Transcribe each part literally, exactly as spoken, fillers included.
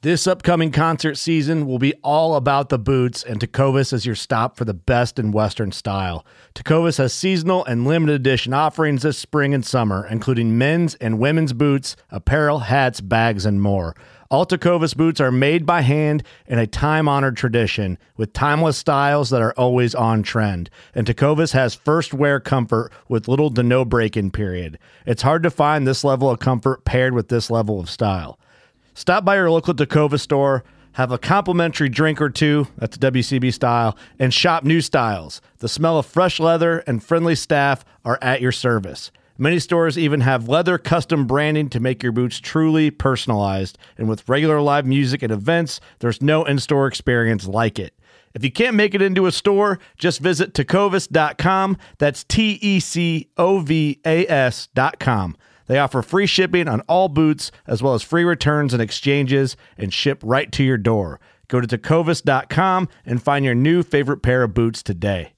This upcoming concert season will be all about the boots, and Tecovas is your stop for the best in Western style. Tecovas has seasonal and limited edition offerings this spring and summer, including men's and women's boots, apparel, hats, bags, and more. All Tecovas boots are made by hand in a time-honored tradition with timeless styles that are always on trend. And Tecovas has first wear comfort with little to no break-in period. It's hard to find this level of comfort paired with this level of style. Stop by your local Tecovas store, have a complimentary drink or two, that's W C B style, and shop new styles. The smell of fresh leather and friendly staff are at your service. Many stores even have leather custom branding to make your boots truly personalized. And with regular live music and events, there's no in-store experience like it. If you can't make it into a store, just visit tecovas dot com. That's T E C O V A S dot com. They offer free shipping on all boots, as well as free returns and exchanges, and ship right to your door. Go to tecovas dot com and find your new favorite pair of boots today.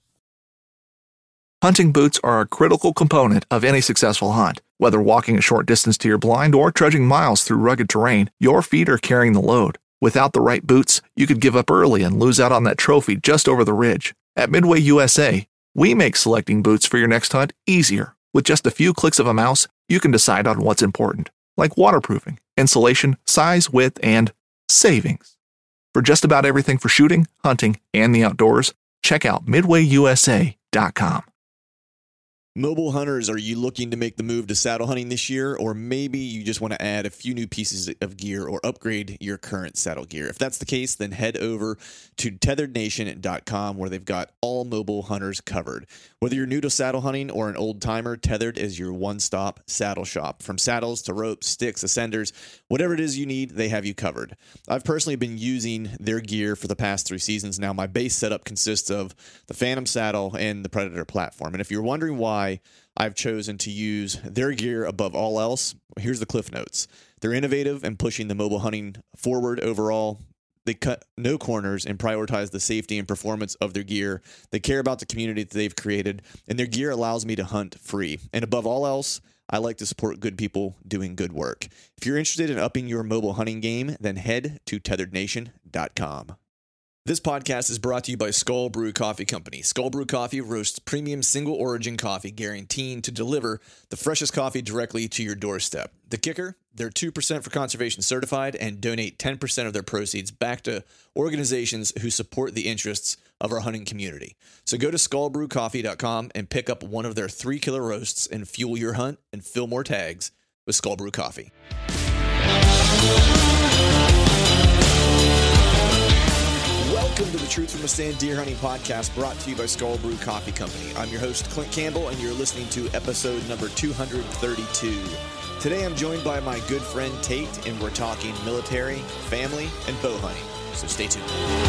Hunting boots are a critical component of any successful hunt. Whether walking a short distance to your blind or trudging miles through rugged terrain, your feet are carrying the load. Without the right boots, you could give up early and lose out on that trophy just over the ridge. At Midway U S A, we make selecting boots for your next hunt easier. With just a few clicks of a mouse, you can decide on what's important, like waterproofing, insulation, size, width, and savings. For just about everything for shooting, hunting, and the outdoors, check out midway U S A dot com. Mobile hunters, are you looking to make the move to saddle hunting this year? Or maybe you just want to add a few new pieces of gear or upgrade your current saddle gear. If that's the case, then head over to tethered nation dot com, where they've got all mobile hunters covered. Whether you're new to saddle hunting or an old timer, Tethered is your one-stop saddle shop. From saddles to ropes, sticks, ascenders, whatever it is you need, they have you covered. I've personally been using their gear for the past three seasons now. My base setup consists of the Phantom saddle and the Predator platform. And if you're wondering why I've chosen to use their gear above all else, here's the Cliff Notes. They're innovative and pushing the mobile hunting forward overall. They cut no corners and prioritize the safety and performance of their gear. They care about the community that they've created, and their gear allows me to hunt free. And above all else, I like to support good people doing good work. If you're interested in upping your mobile hunting game, then head to tethered nation dot com. This podcast is brought to you by Skull Brew Coffee Company. Skull Brew Coffee roasts premium single origin coffee, guaranteed to deliver the freshest coffee directly to your doorstep. The kicker? They're two percent for conservation certified and donate ten percent of their proceeds back to organizations who support the interests of our hunting community. So go to skull brew coffee dot com and pick up one of their three killer roasts and fuel your hunt and fill more tags with Skull Brew Coffee. Welcome to the Truth from a Stand Deer Hunting Podcast, brought to you by Skull Brew Coffee Company. I'm your host, Clint Campbell, and you're listening to episode number two hundred thirty-two. Today I'm joined by my good friend Tate, and we're talking military, family, and bow hunting. So stay tuned.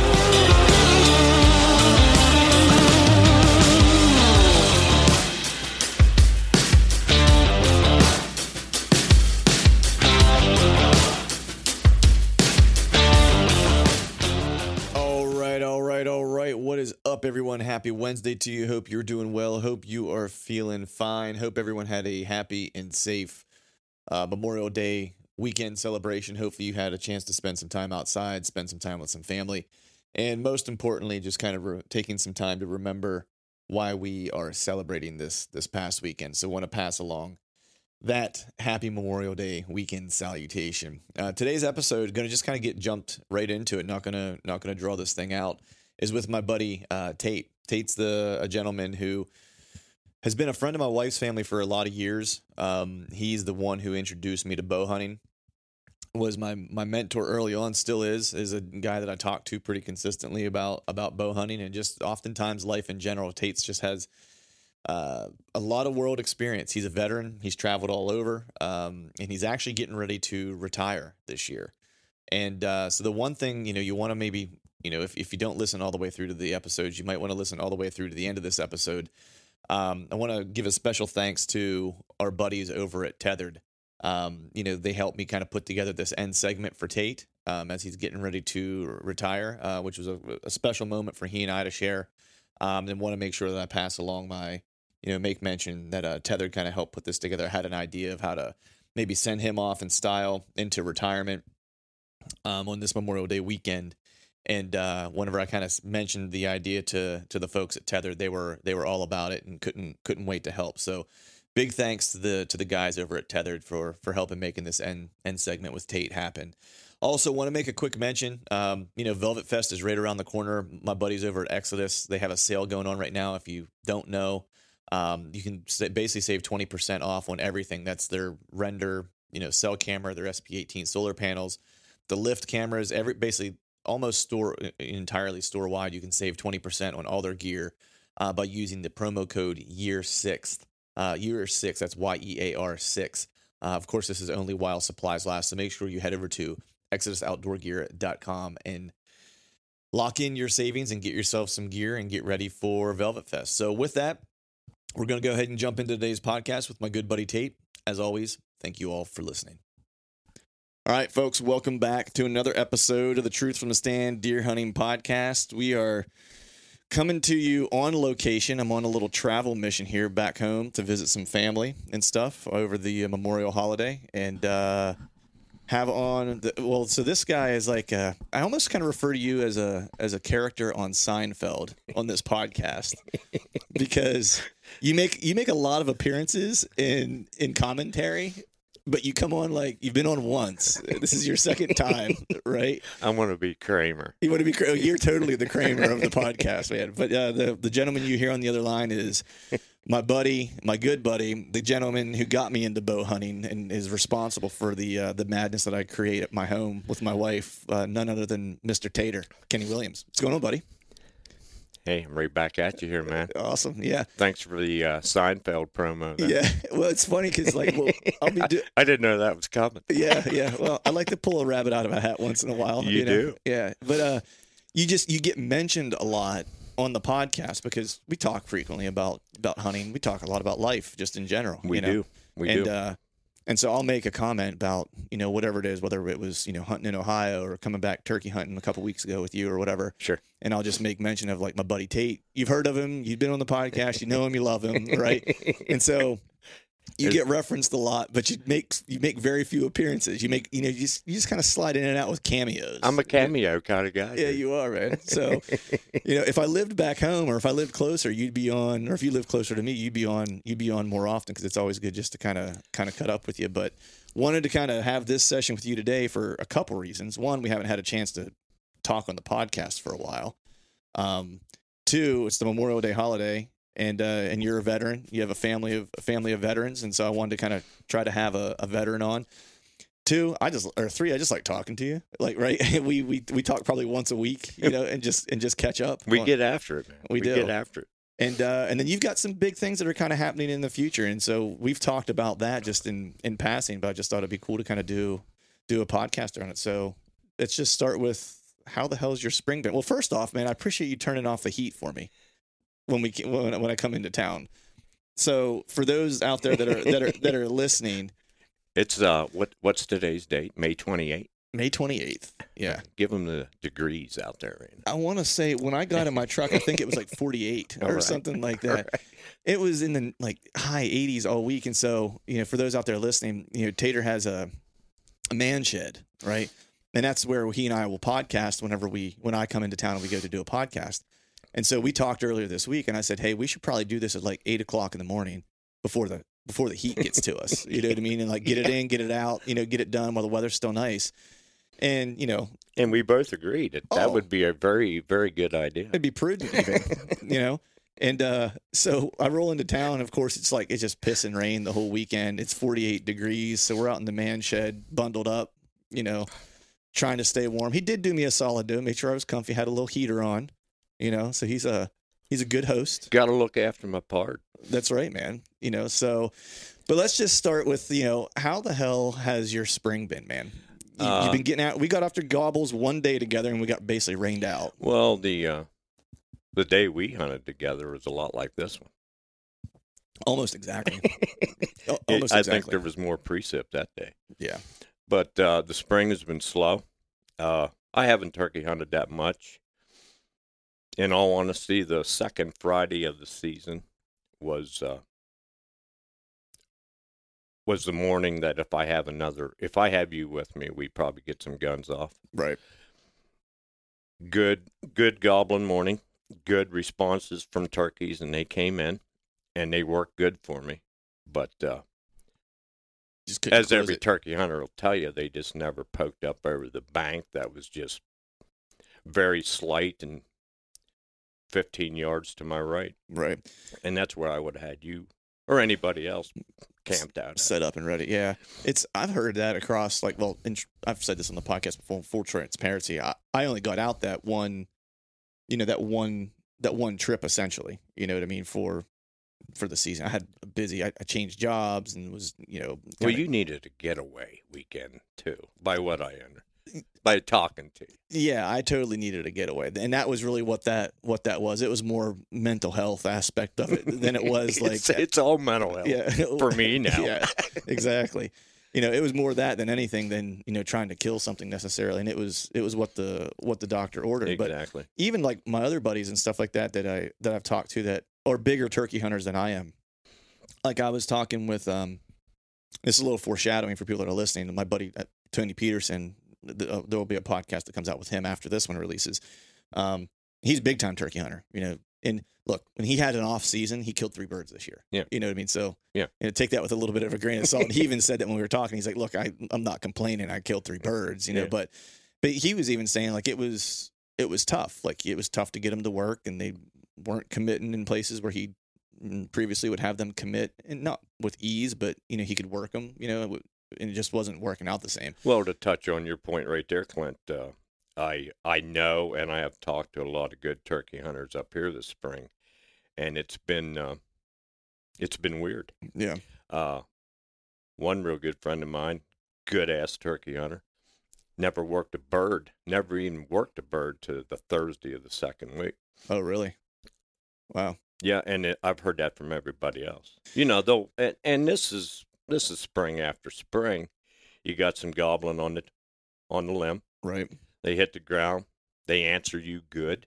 What is up, everyone? Happy Wednesday to you. Hope you're doing well. Hope you are feeling fine. Hope everyone had a happy and safe uh, Memorial Day weekend celebration. Hopefully you had a chance to spend some time outside, spend some time with some family, and most importantly, just kind of re- taking some time to remember why we are celebrating this this past weekend. So I want to pass along that happy Memorial Day weekend salutation. Uh, today's episode, going to just kind of get jumped right into it. Not gonna not gonna draw this thing out. Is with my buddy uh, Tate. Tate's the a gentleman who has been a friend of my wife's family for a lot of years. Um, he's the one who introduced me to bow hunting. Was my my mentor early on, still is, is a guy that I talk to pretty consistently about about bow hunting and just oftentimes life in general. Tate's just has uh, a lot of world experience. He's a veteran. He's traveled all over, um, and he's actually getting ready to retire this year. And uh, so the one thing, you know, you want to maybe You know, if, if you don't listen all the way through to the episodes, you might want to listen all the way through to the end of this episode. Um, I want to give a special thanks to our buddies over at Tethered. Um, you know, they helped me kind of put together this end segment for Tate um, as he's getting ready to retire, uh, which was a, a special moment for he and I to share. Um, and want to make sure that I pass along my, you know, make mention that uh, Tethered kind of helped put this together. I had an idea of how to maybe send him off in style into retirement. um, on this Memorial Day weekend. And uh, whenever I kind of mentioned the idea to to the folks at Tethered, they were they were all about it and couldn't couldn't wait to help. So big thanks to the to the guys over at Tethered for for helping making this end end segment with Tate happen. Also, want to make a quick mention. Um, you know, Velvet Fest is right around the corner. My buddies over at Exodus, they have a sale going on right now. If you don't know, um, you can basically save twenty percent off on everything. That's their render, you know, cell camera, their S P eighteen solar panels, the lift cameras, every basically. Almost store entirely store wide. You can save twenty percent on all their gear uh, by using the promo code year six. Uh, year six, that's Y E A R six. Uh, of course, this is only while supplies last. So make sure you head over to exodus outdoor gear dot com and lock in your savings and get yourself some gear and get ready for Velvet Fest. So with that, we're going to go ahead and jump into today's podcast with my good buddy Tate. As always, thank you all for listening. All right, folks, welcome back to another episode of the Truth from the Stand Deer Hunting Podcast. We are coming to you on location. I'm on a little travel mission here back home to visit some family and stuff over the uh, Memorial holiday. And uh, have on, the, well, so this guy is like, uh, I almost kind of refer to you as a as a character on Seinfeld on this podcast. Because you make you make a lot of appearances in in commentary. But you come on like you've been on once. This is your second time, right? I want to be Kramer. You want to be Kramer? You're totally the Kramer of the podcast, man. But uh, the the gentleman you hear on the other line is my buddy, my good buddy, the gentleman who got me into bow hunting and is responsible for the uh, the madness that I create at my home with my wife. Uh, none other than Mister Tater, Kenny Williams. What's going on, buddy? Hey, I'm right back at you here, man. Awesome, yeah. Thanks for the uh, Seinfeld promo. Then. Yeah, well, it's funny because like, well, I'll be. Do- I didn't know that was coming. Yeah, yeah. Well, I like to pull a rabbit out of a hat once in a while. You, you know? do, yeah. But uh, you just you get mentioned a lot on the podcast because we talk frequently about about hunting. We talk a lot about life just in general. We you know? do. We and, do. Uh, and so I'll make a comment about, you know, whatever it is, whether it was, you know, hunting in Ohio or coming back turkey hunting a couple weeks ago with you or whatever. Sure. And I'll just make mention of like my buddy Tate. You've heard of him. You've been on the podcast. You know him. You love him. Right. And so you get referenced a lot, but you make you make very few appearances. You make, you know, you just, you just kind of slide in and out with cameos. I'm a cameo kind of guy. Yeah, dude. you are, man. So, you know, if I lived back home or if I lived closer, you'd be on, or if you live closer to me, you'd be on, you'd be on more often because it's always good just to kind of kind of cut up with you. But wanted to kind of have this session with you today for a couple reasons. One, we haven't had a chance to talk on the podcast for a while. Um, two, it's the Memorial Day holiday. And uh, and you're a veteran. You have a family of a family of veterans, and so I wanted to kind of try to have a, a veteran on. Two, I just or three, I just like talking to you. Like right, we we we talk probably once a week, you know, and just and just catch up. We on, get after it, man. We, we do get after it. And uh, and then you've got some big things that are kind of happening in the future, and so we've talked about that just in in passing. But I just thought it'd be cool to kind of do do a podcast on it. So let's just start with how the hell's your spring been? Well, first off, man, I appreciate you turning off the heat for me when we when, when I come into town. So for those out there that are that are that are listening, it's uh what what's today's date? May twenty-eighth. May twenty-eighth. Yeah. Give them the degrees out there right now. I want to say when I got in my truck, I think it was like forty-eight or right. something like that. Right. It was in the like high eighties all week. And so, you know, for those out there listening, you know, Tater has a a man shed, right? And that's where he and I will podcast whenever we when I come into town and we go to do a podcast. And so we talked earlier this week, and I said, hey, we should probably do this at like eight o'clock in the morning before the before the heat gets to us. You know what I mean? And like get it in, get it out, you know, get it done while the weather's still nice. And, you know. And we both agreed that that oh, would be a very, very good idea. It'd be prudent even, you know. And uh, so I roll into town. Of course, it's like it's just piss and rain the whole weekend. It's forty-eight degrees. So we're out in the man shed, bundled up, you know, trying to stay warm. He did do me a solid, though. Made sure I was comfy, had a little heater on. You know, so he's a he's a good host. Got to look after my part. That's right, man. You know, so, but let's just start with, you know, how the hell has your spring been, man? You, uh, you've been getting out. We got after gobbles one day together, and we got basically rained out. Well, the uh, the day we hunted together was a lot like this one. Almost exactly. Almost I exactly. think there was more precip that day. Yeah. But uh, the spring has been slow. Uh, I haven't turkey hunted that much. In all honesty, the second Friday of the season was uh, was the morning that if I have another, if I have you with me, we probably get some guns off. Right. Good, good goblin morning. Good responses from turkeys, and they came in, and they worked good for me. But uh, Just couldn't as close every it. turkey hunter will tell you, they just never poked up over the bank. That was just very slight and fifteen yards to my right. Right. And that's where I would have had you or anybody else camped out at. Set up and ready. Yeah. It's, I've heard that across, like, well, in, I've said this on the podcast before, full transparency. I, I only got out that one, you know, that one, that one trip essentially, you know what I mean? For, for the season. I had a busy, I, I changed jobs and was, you know. Well, kinda- you needed a getaway weekend, too, by what I under, by talking to you. Yeah, I totally needed a getaway. And that was really what that, what that was. It was more mental health aspect of it than it was like, it's, it's all mental health yeah, for me now. Yeah, exactly. You know, it was more that than anything than, you know, trying to kill something necessarily. And it was, it was what the, what the doctor ordered. Exactly. But even like my other buddies and stuff like that, that I, that I've talked to that are bigger turkey hunters than I am. Like I was talking with, um, this is a little foreshadowing for people that are listening. My buddy, uh, Tony Peterson, th- uh, there will be a podcast that comes out with him after this one releases. Um, he's a big time turkey hunter, you know, and look, when he had an off season, he killed three birds this year. Yeah. You know what I mean? So yeah, you know, take that with a little bit of a grain of salt. And he even said that when we were talking, he's like, look, I, I'm not complaining. I killed three birds, you know, Yeah. but, but he was even saying like, it was, it was tough. Like it was tough to get him to work and they weren't committing in places where he previously would have them commit, and not with ease, but you know, he could work them, you know, and it just wasn't working out the same. Well, to touch on your point right there, Clint, uh, I I know, and I have talked to a lot of good turkey hunters up here this spring, and it's been uh, it's been weird. Yeah. Uh, one real good friend of mine, good ass turkey hunter, never worked a bird, never even worked a bird to the Thursday of the second week. Oh, really? Wow. Yeah, and it, I've heard that from everybody else. You know, though, and, and this is this is spring after spring. You got some goblin on the on the limb. Right. They hit the ground. They answer you good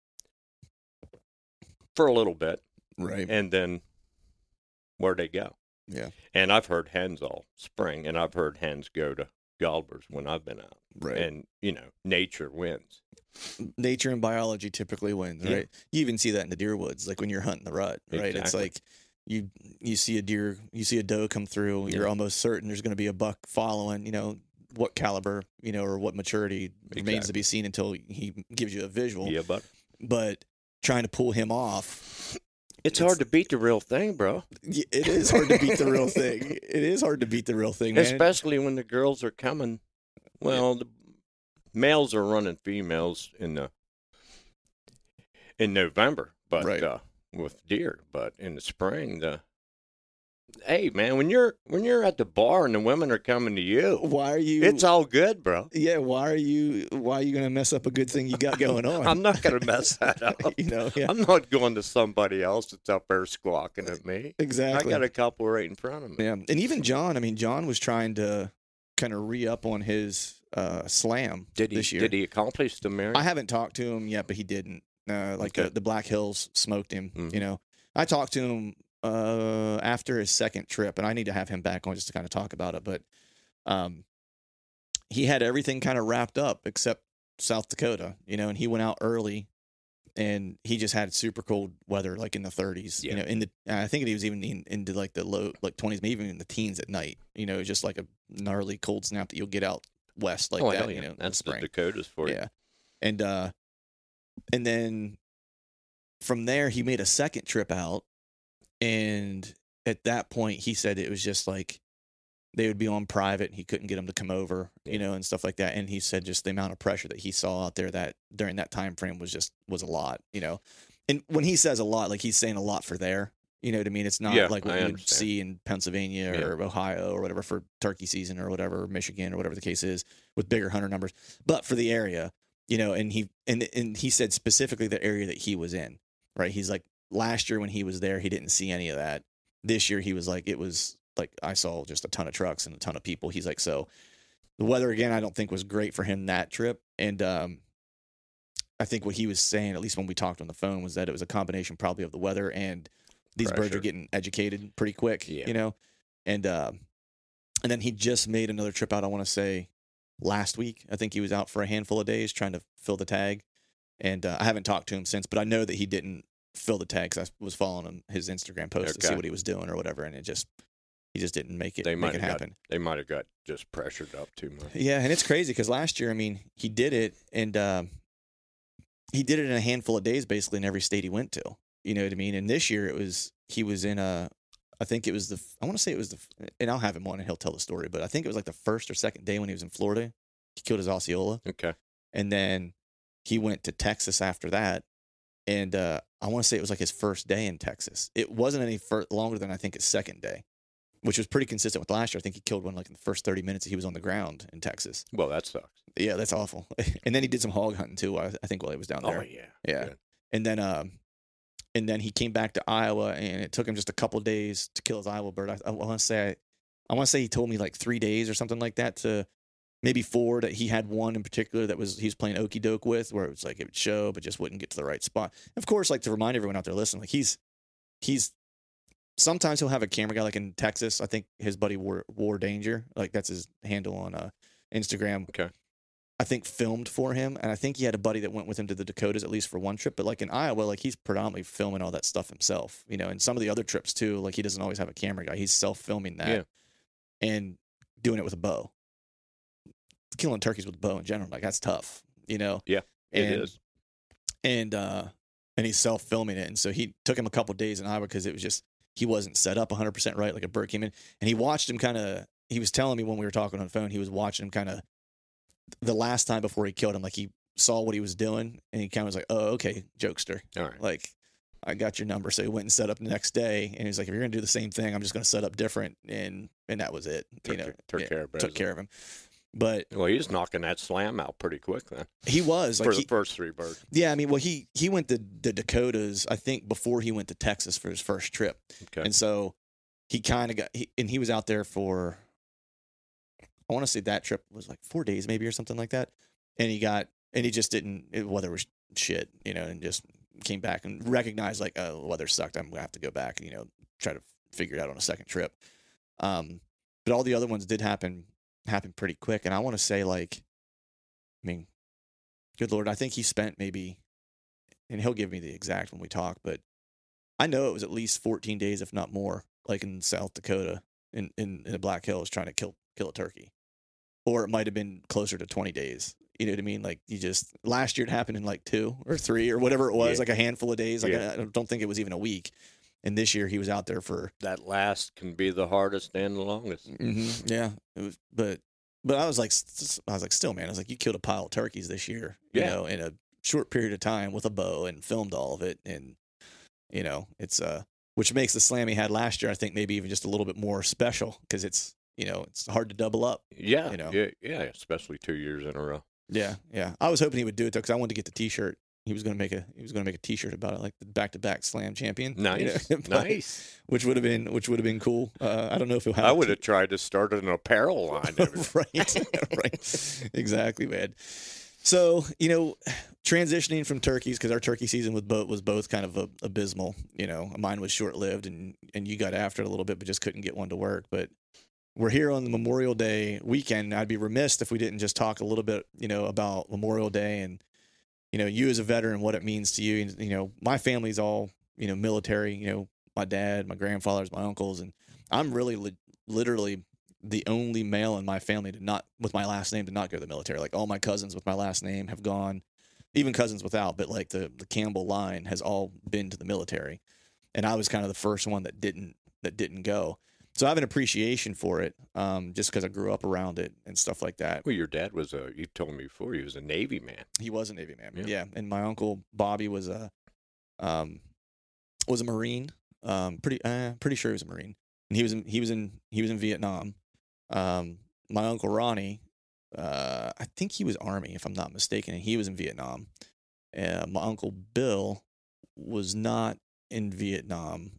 for a little bit, Right. and then where'd they go? Yeah. And I've heard hens all spring, and I've heard hens go to gobblers when I've been out. Right. And you know, nature wins. Nature and biology typically wins, Yeah. right? You even see that in the deer woods, like when you're hunting the rut, right? It's Exactly. like you you see a deer, you see a doe come through, you're Yeah. almost certain there's going to be a buck following, you know, what caliber, you know, or what maturity remains to Exactly. be seen until he gives you a visual. Yeah, but But trying to pull him off, it's, It's- hard to beat the real thing, bro. y- it is hard to beat the real thing. It is hard to beat the real thing, man. Especially when the girls are coming. Well, the males are running females in the in November, but Right. uh, with deer. But in the spring, the hey man, when you're when you're at the bar and the women are coming to you, Why are you? it's all good, bro. yeah. Why are you? Why are you going to mess up a good thing you got going on? I'm not gonna mess that up. you know. Yeah. I'm not going to somebody else that's up there squawking at me. Exactly. I got a couple right in front of me. Yeah, and even John. I mean, John was trying to kind of re up on his uh, slam Did he this year. did he accomplish the marriage? I haven't talked to him yet, but he didn't. Uh, like Okay. the, the Black Hills smoked him. Mhm. You know, I talked to him uh, after his second trip, and I need to have him back on just to kind of talk about it. But um, he had everything kind of wrapped up except South Dakota. You know, and he went out early. And he just had super cold weather, like in the thirties. Yeah. You know, in the I think he was even in, into like the low, like twenties, maybe even in the teens at night. You know, just like a gnarly cold snap that you'll get out west like oh, that. hell You yeah. know, in the That's the spring. Dakotas for you. Yeah, and uh, and then from there he made a second trip out, and at that point he said it was just like they would be on private. He couldn't get them to come over, you Yeah. know, and stuff like that. And he said just the amount of pressure that he saw out there that during that time frame was just was a lot, you know. And when he says a lot, like he's saying a lot for there. You know what I mean? It's not Yeah, like what I you would understand. see in Pennsylvania Yeah. or Ohio or whatever for turkey season or whatever, or Michigan or whatever the case is with bigger hunter numbers. But for the area, you know, and he and and he said specifically the area that he was in, right? He's like last year when he was there, he didn't see any of that. This year he was like, it was like I saw just a ton of trucks and a ton of people. He's like, so the weather again, I don't think was great for him that trip. And um I think what he was saying, at least when we talked on the phone, was that it was a combination probably of the weather and these birds Pressure. are getting educated pretty quick, Yeah. you know? And, uh, and then he just made another trip out. I want to say last week. I think he was out for a handful of days trying to fill the tag, and uh, I haven't talked to him since. But I know that he didn't fill the tag because I was following him his Instagram post Okay. to see what he was doing or whatever, and it just he just didn't make it They make might it have happen. got, they might have got just pressured up too much. Yeah, and it's crazy because last year, I mean, he did it, and uh, he did it in a handful of days, basically in every state he went to. You know what I mean? And this year, it was he was in a, I think it was the, I want to say it was the, and I'll have him on and he'll tell the story, but I think it was like the first or second day when he was in Florida, he killed his Osceola, Okay. and then he went to Texas after that, and uh, I want to say it was like his first day in Texas. It wasn't any fur- longer than I think his second day, which was pretty consistent with last year. I think he killed one like in the first thirty minutes that he was on the ground in Texas. Well, that sucks. Yeah, that's awful. And then he did some hog hunting too. I, I think while he was down there. Oh yeah. Yeah. Good. And then, um, and then he came back to Iowa, and it took him just a couple days to kill his Iowa bird. I, I want to say, I, I want to say he told me like three days or something like that to maybe four. That he had one in particular that was he was playing okey doke with, where it was like it would show, but just wouldn't get to the right spot. Of course, like to remind everyone out there listening, like he's he's. Sometimes he'll have a camera guy, like in Texas. I think his buddy War, War Danger, like that's his handle on uh, Instagram. Okay. I think filmed for him, and I think he had a buddy that went with him to the Dakotas at least for one trip. But like in Iowa, like he's predominantly filming all that stuff himself, you know. And some of the other trips too, like he doesn't always have a camera guy. He's self-filming that Yeah. and doing it with a bow. Killing turkeys with a bow in general, like that's tough, you know. Yeah, it and, is. And uh, and he's self-filming it, and so he took him a couple days in Iowa because it was just. He wasn't set up one hundred percent right. Like a bird came in, and he watched him kind of. He was telling me when we were talking on the phone, he was watching him kind of. The last time before he killed him, like he saw what he was doing, and he kind of was like, "Oh, okay, jokester. All right. Like, I got your number." So he went and set up the next day, and he's like, "If you're gonna do the same thing, I'm just gonna set up different." And and that was it. Took, you know, took yeah, care of took business. care of him. But Well, he was knocking that slam out pretty quick then. he was like for the he, first three birds. yeah. I mean, well, he he went to the Dakotas, I think, before he went to Texas for his first trip. Okay. And so he kind of got, he, and he was out there for, I want to say that trip was like four days maybe or something like that. And he got, and he just didn't, it, weather was shit, you know, and just came back and recognized like, oh, weather sucked. I'm going to have to go back and, you know, try to figure it out on a second trip. Um, but all the other ones did happen, happen pretty quick. And I want to say like, I mean, good Lord, I think he spent maybe, and he'll give me the exact when we talk, but I know it was at least fourteen days, if not more, like in South Dakota, in, in, in the Black Hills, trying to kill kill a turkey. Or it might have been closer to twenty days. You know what I mean? Like you just, last year it happened in like two or three or whatever it was, Yeah. like a handful of days. Like Yeah. I don't think it was even a week. And this year he was out there for, That last can be the hardest and the longest. mm-hmm, yeah, it was, but, but I was like, I was like, still, man, I was like, you killed a pile of turkeys this year, you Yeah. know, in a short period of time with a bow and filmed all of it. And, you know, it's, uh, which makes the slam he had last year, I think maybe even just a little bit more special because it's, you know, it's hard to double up. Yeah, You know. yeah, yeah, especially two years in a row. Yeah, yeah. I was hoping he would do it though, because I wanted to get the T-shirt. He was going to make a he was going to make a T-shirt about it, like the back-to-back slam champion. you know, Nice, but- nice. Which would have been which would have been cool. Uh, I don't know if he'll have. I would to- have tried to start an apparel line. right, right, exactly, man. So you know, transitioning from turkeys because our turkey season with both was both kind of a, abysmal. You know, mine was short-lived, and and you got after it a little bit, but just couldn't get one to work. But we're here on the Memorial Day weekend. I'd be remiss if we didn't just talk a little bit, you know, about Memorial Day and, you know, you as a veteran, what it means to you. And, you know, my family's all, you know, military, you know, my dad, my grandfathers, my uncles, and I'm really li- literally the only male in my family to not, with my last name, to not go to the military. Like all my cousins with my last name have gone, even cousins without, but like the, the Campbell line has all been to the military. And I was kind of the first one that didn't, that didn't go. So I have an appreciation for it, um, just because I grew up around it and stuff like that. Well, your dad was a, you told me before, he was a Navy man. He was a Navy man, Yeah. yeah. And my uncle Bobby was a, um, was a Marine. Um, pretty, uh, pretty sure he was a Marine, and he was in, he was in, he was in Vietnam. Um, my uncle Ronnie, uh, I think he was Army, if I'm not mistaken, and he was in Vietnam. Uh, my uncle Bill was not in Vietnam.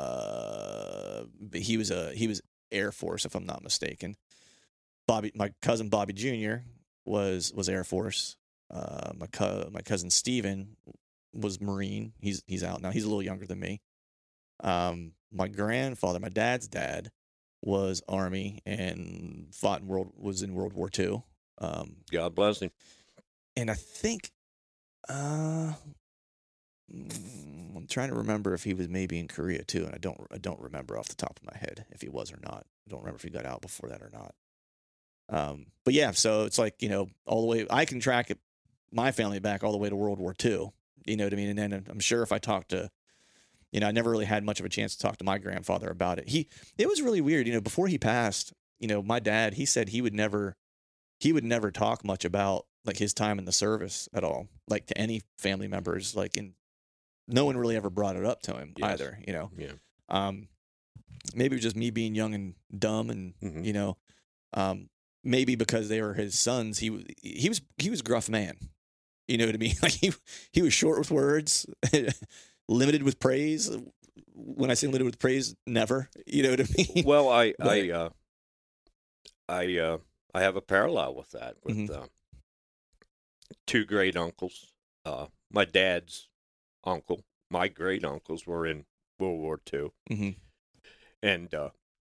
Uh, but he was a he was Air Force, if I'm not mistaken. Bobby, my cousin Bobby Junior was was Air Force. Uh, my co- my cousin Steven was Marine. He's he's out now. He's a little younger than me. Um, my grandfather, my dad's dad, was Army and fought in world was in World War Two. Um, God bless him. and I think, uh, mm, I'm trying to remember if he was maybe in Korea too, and I don't I don't remember off the top of my head if he was or not. I don't remember if he got out before that or not. Um, but yeah, so it's like, you know, all the way I can track it, my family back all the way to World War Two. You know what I mean? And then I'm sure if I talked to, you know, I never really had much of a chance to talk to my grandfather about it. He, it was really weird. You know, before he passed, you know, my dad, he said he would never, he would never talk much about like his time in the service at all, like to any family members, like, and no one really ever brought it up to him Yes. either, you know? Yeah. Um, maybe it was just me being young and dumb and, Mhm. you know, um, maybe because they were his sons, he, w- he was, he was a gruff man. You know what I mean? Like he, he was short with words, limited with praise. When I say limited with praise, never, you know what I mean? Well, I, But- I, uh, I, uh, I have a parallel with that with Mhm. uh, two great uncles. Uh, my dad's uncle, my great uncles were in World War Two, hmm and uh,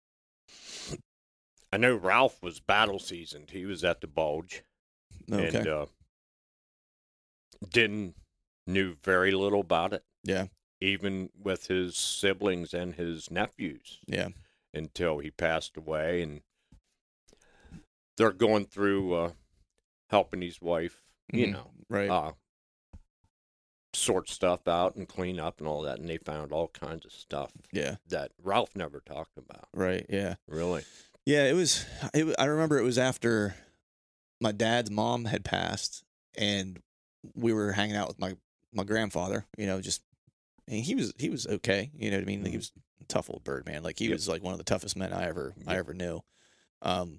I know Ralph was battle seasoned. He was at the Bulge, Okay. and uh, didn't knew very little about it, yeah. even with his siblings and his nephews. Yeah. Until he passed away, and they're going through uh, helping his wife, you Mhm. know, Right. uh, sort stuff out and clean up and all that, and they found all kinds of stuff yeah. that Ralph never talked about. Right. Yeah. Really? Yeah. It was, it, wa- I remember it was after my dad's mom had passed and we were hanging out with my, my grandfather, you know, just, and he was, he was okay. You know what I mean? Like, he was a tough old bird, man. Like he Yep. was like one of the toughest men I ever, I Yep. ever knew. Um,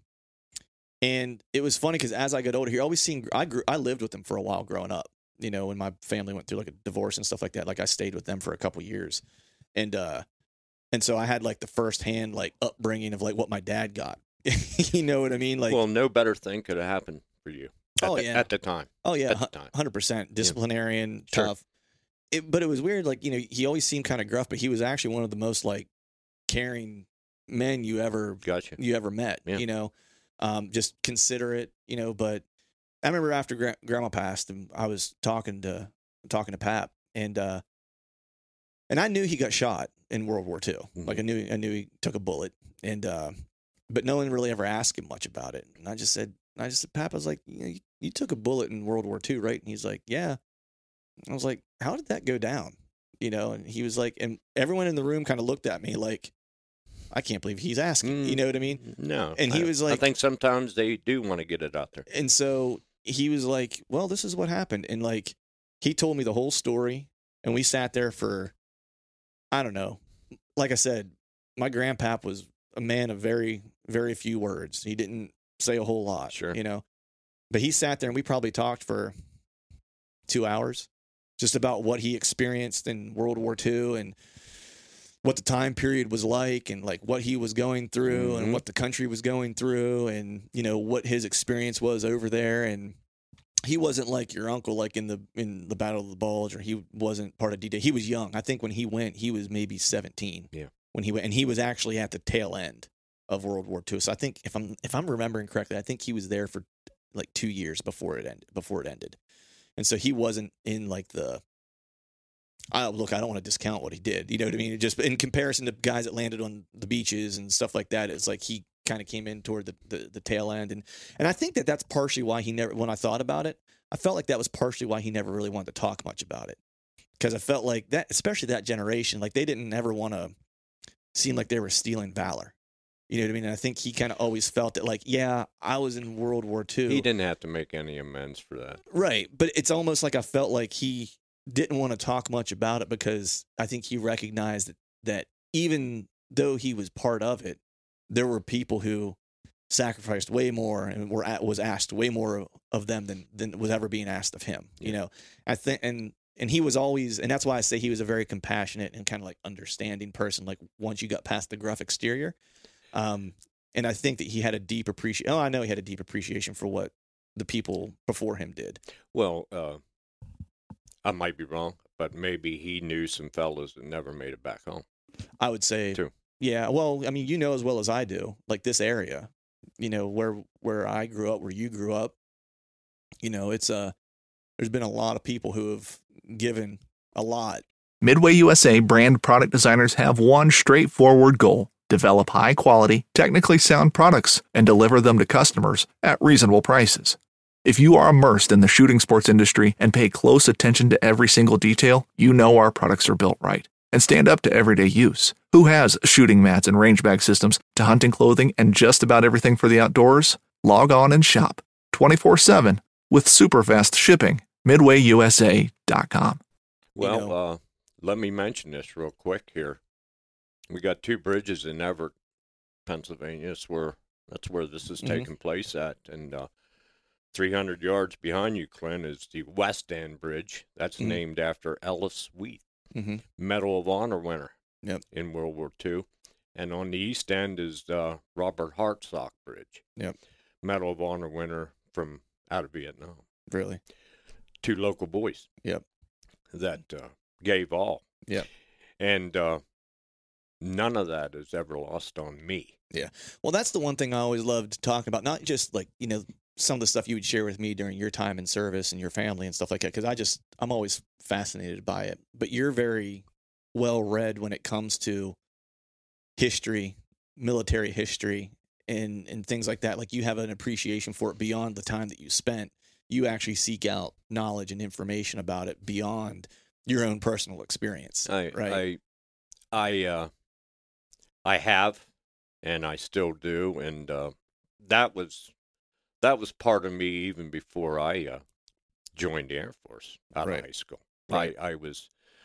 and it was funny because as I got older, he always seen, I grew, I lived with him for a while growing up, you know, when my family went through like a divorce and stuff like that. Like I stayed with them for a couple years and, uh, and so I had like the firsthand like upbringing of like what my dad got. You know what I mean? Like, Well, no better thing could have happened for you at, Oh, the, yeah. at the time. oh yeah, At the time. hundred percent disciplinarian, Sure. tough. It, but it was weird. Like, you know, he always seemed kind of gruff, but he was actually one of the most like caring men you ever Gotcha. you ever met. Yeah. You know, um, just considerate. You know, but I remember after gra- Grandma passed, and I was talking to talking to Pap, and uh, and I knew he got shot in World War Two. Mhm. Like I knew I knew he took a bullet, and uh, but no one really ever asked him much about it. And I just said, I just said, Pap, I was like, you, know, you, you took a bullet in World War Two, right? And he's like, yeah. I was like, how did that go down? You know, and he was like, and everyone in the room kind of looked at me like, I can't believe he's asking. You Mm. know what I mean? No. And he I- was I like- think sometimes they do want to get it out there. And so he was like, well, this is what happened. And like, he told me the whole story. And we sat there for, I don't know. Like I said, my grandpap was a man of very, very few words. He didn't say a whole lot, Sure. you know, but he sat there and we probably talked for two hours just about what he experienced in World War Two and what the time period was like and like what he was going through and Mhm. what the country was going through and, you know, what his experience was over there. And he wasn't like your uncle, like in the, in the Battle of the Bulge, or he wasn't part of D-Day. He was young. I think when he went, he was maybe seventeen Yeah. when he went, and he was actually at the tail end of World War Two. So I think if I'm, if I'm remembering correctly, I think he was there for like two years before it ended, before it ended. And so he wasn't in like the, I look, I don't want to discount what he did. You know what I mean? It just in comparison to guys that landed on the beaches and stuff like that, it's like he kind of came in toward the, the, the tail end. And, and I think that that's partially why he never, when I thought about it, I felt like that was partially why he never really wanted to talk much about it. Because I felt like that, especially that generation, like they didn't ever want to seem like they were stealing valor. You know what I mean? And I think he kind of always felt that like, yeah, I was in World War Two. He didn't have to make any amends for that. Right. But it's almost like I felt like he didn't want to talk much about it because I think he recognized that, that even though he was part of it, there were people who sacrificed way more and were at, was asked way more of them than, than was ever being asked of him. You know, I think, and, and he was always, and that's why I say he was a very compassionate and kind of like understanding person. Like once you got past the gruff exterior, um, and I think that he had a deep appreciation. Oh, I know he had a deep appreciation for what the people before him did. Well, uh, I might be wrong, but maybe he knew some fellas that never made it back home. I would say, True. Yeah, well, I mean, you know as well as I do, like this area, you know, where where I grew up, where you grew up, you know, it's a there's been a lot of people who have given a lot. Midway U S A brand product designers have one straightforward goal: develop high-quality, technically sound products and deliver them to customers at reasonable prices. If you are immersed in the shooting sports industry and pay close attention to every single detail, you know our products are built right and stand up to everyday use. Who has shooting mats and range bag systems to hunting clothing and just about everything for the outdoors? Log on and shop twenty-four seven with super fast shipping. midway u s a dot com. Well, You know- uh, let me mention this real quick here. We got two bridges in Everett, Pennsylvania. That's where, that's where this is Mhm. taking place at. And uh, three hundred yards behind you, Clint, is the West End Bridge. That's Mhm. named after Ellis Wheat, Mm-hmm. Medal of Honor winner Yep. in World War Two. And on the East End is uh, Robert Hartsock Bridge. Yep. Medal of Honor winner from out of Vietnam. Really? Two local boys. Yep. That uh, gave all. Yep. And uh, none of that is ever lost on me. Well, that's the one thing I always loved talking about, not just like, you know, some of the stuff you would share with me during your time in service and your family and stuff like that, because I just, I'm always fascinated by it. But you're very well read when it comes to history, military history, and, and things like that. Like you have an appreciation for it beyond the time that you spent. You actually seek out knowledge and information about it beyond your own personal experience. I, right? I, I, uh, I have, and I still do, and uh, that was that was part of me even before I uh, joined the Air Force out Right. of high school. Right. I, I was.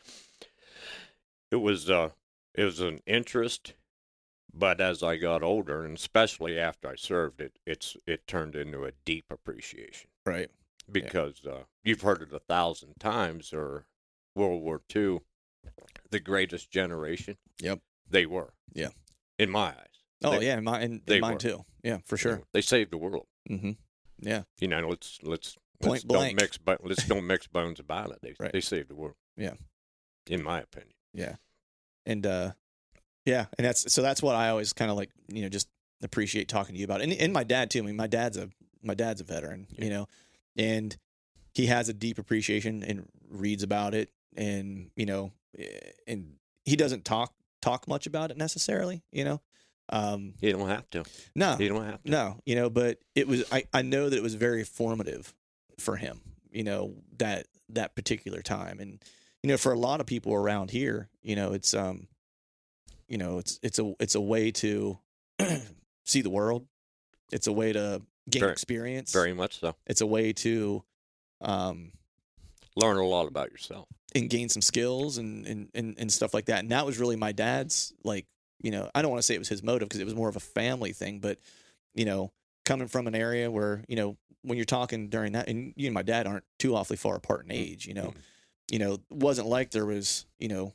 It was uh, it was an interest, but as I got older, and especially after I served, it it's it turned into a deep appreciation. Right. Because uh, you've heard it a thousand times, or World War Two, the greatest generation. Yep. They were. Yeah. In my eyes. Oh, They- yeah. Mine, and, they and mine were. too. Yeah, for sure. They saved the world. Mm-hmm. Yeah. You know, let's let's Point let's blank. don't mix but let's don't mix bones about it. They Right. they saved the world. Yeah. In my opinion. Yeah. And, uh, yeah. And that's, so that's what I always kind of like, you know, just appreciate talking to you about. And, and my dad too. I mean, my dad's a, my dad's a veteran, Yeah. you know, and he has a deep appreciation and reads about it. And, you know, eh, and he doesn't talk, talk much about it necessarily, you know? Um, You don't have to. no, You don't have to. no, you know, but it was, I, I know that it was very formative for him, you know, that, that particular time. And, you know, for a lot of people around here, you know, it's, um, you know, it's, it's a, it's a way to see the world. It's a way to gain Very- experience. Very much so. It's a way to, um, Learn a lot about yourself. and gain some skills and, and, and, and stuff like that. And that was really my dad's, like, you know, I don't want to say it was his motive because it was more of a family thing, but, you know, coming from an area where, you know, when you're talking during that, and you and my dad aren't too awfully far apart in age, you know, Mhm. you know, it wasn't like there was, you know,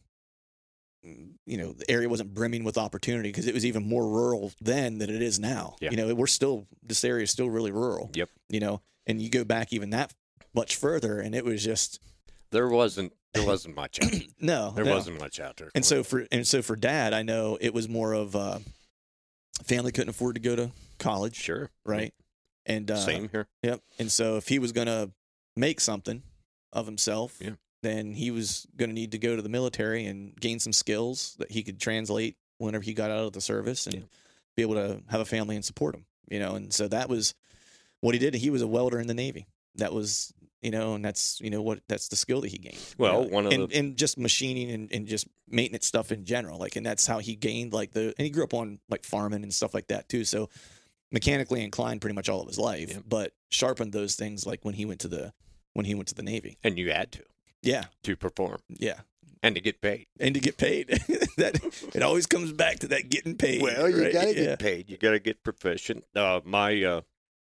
you know, the area wasn't brimming with opportunity because it was even more rural then than it is now. Yeah. You know, we're still, this area is still really rural. Yep. You know, and you go back even that much further and it was just, There wasn't there wasn't much out there. no, There no. wasn't much out there. And so for and so for dad, I know it was more of uh, family couldn't afford to go to college, Sure. right? And uh, Same here. Yep. And so if he was gonna make something of himself, Yeah. then he was gonna need to go to the military and gain some skills that he could translate whenever he got out of the service and Yeah. be able to have a family and support him. You know, and so that was what he did. He was a welder in the Navy. That was, you know, and that's, you know, what that's the skill that he gained. you Well, know, one of and, the- and just machining and, and just maintenance stuff in general. Like, and that's how he gained like the, and he grew up on like farming and stuff like that too. So mechanically inclined pretty much all of his life, Yeah. but sharpened those things like when he went to the, when he went to the Navy. And you had to Yeah. to perform Yeah. and to get paid. And to get paid. That it always comes back to that getting paid. Well, you right? gotta Yeah. get paid. You gotta get proficient. Uh, my uh,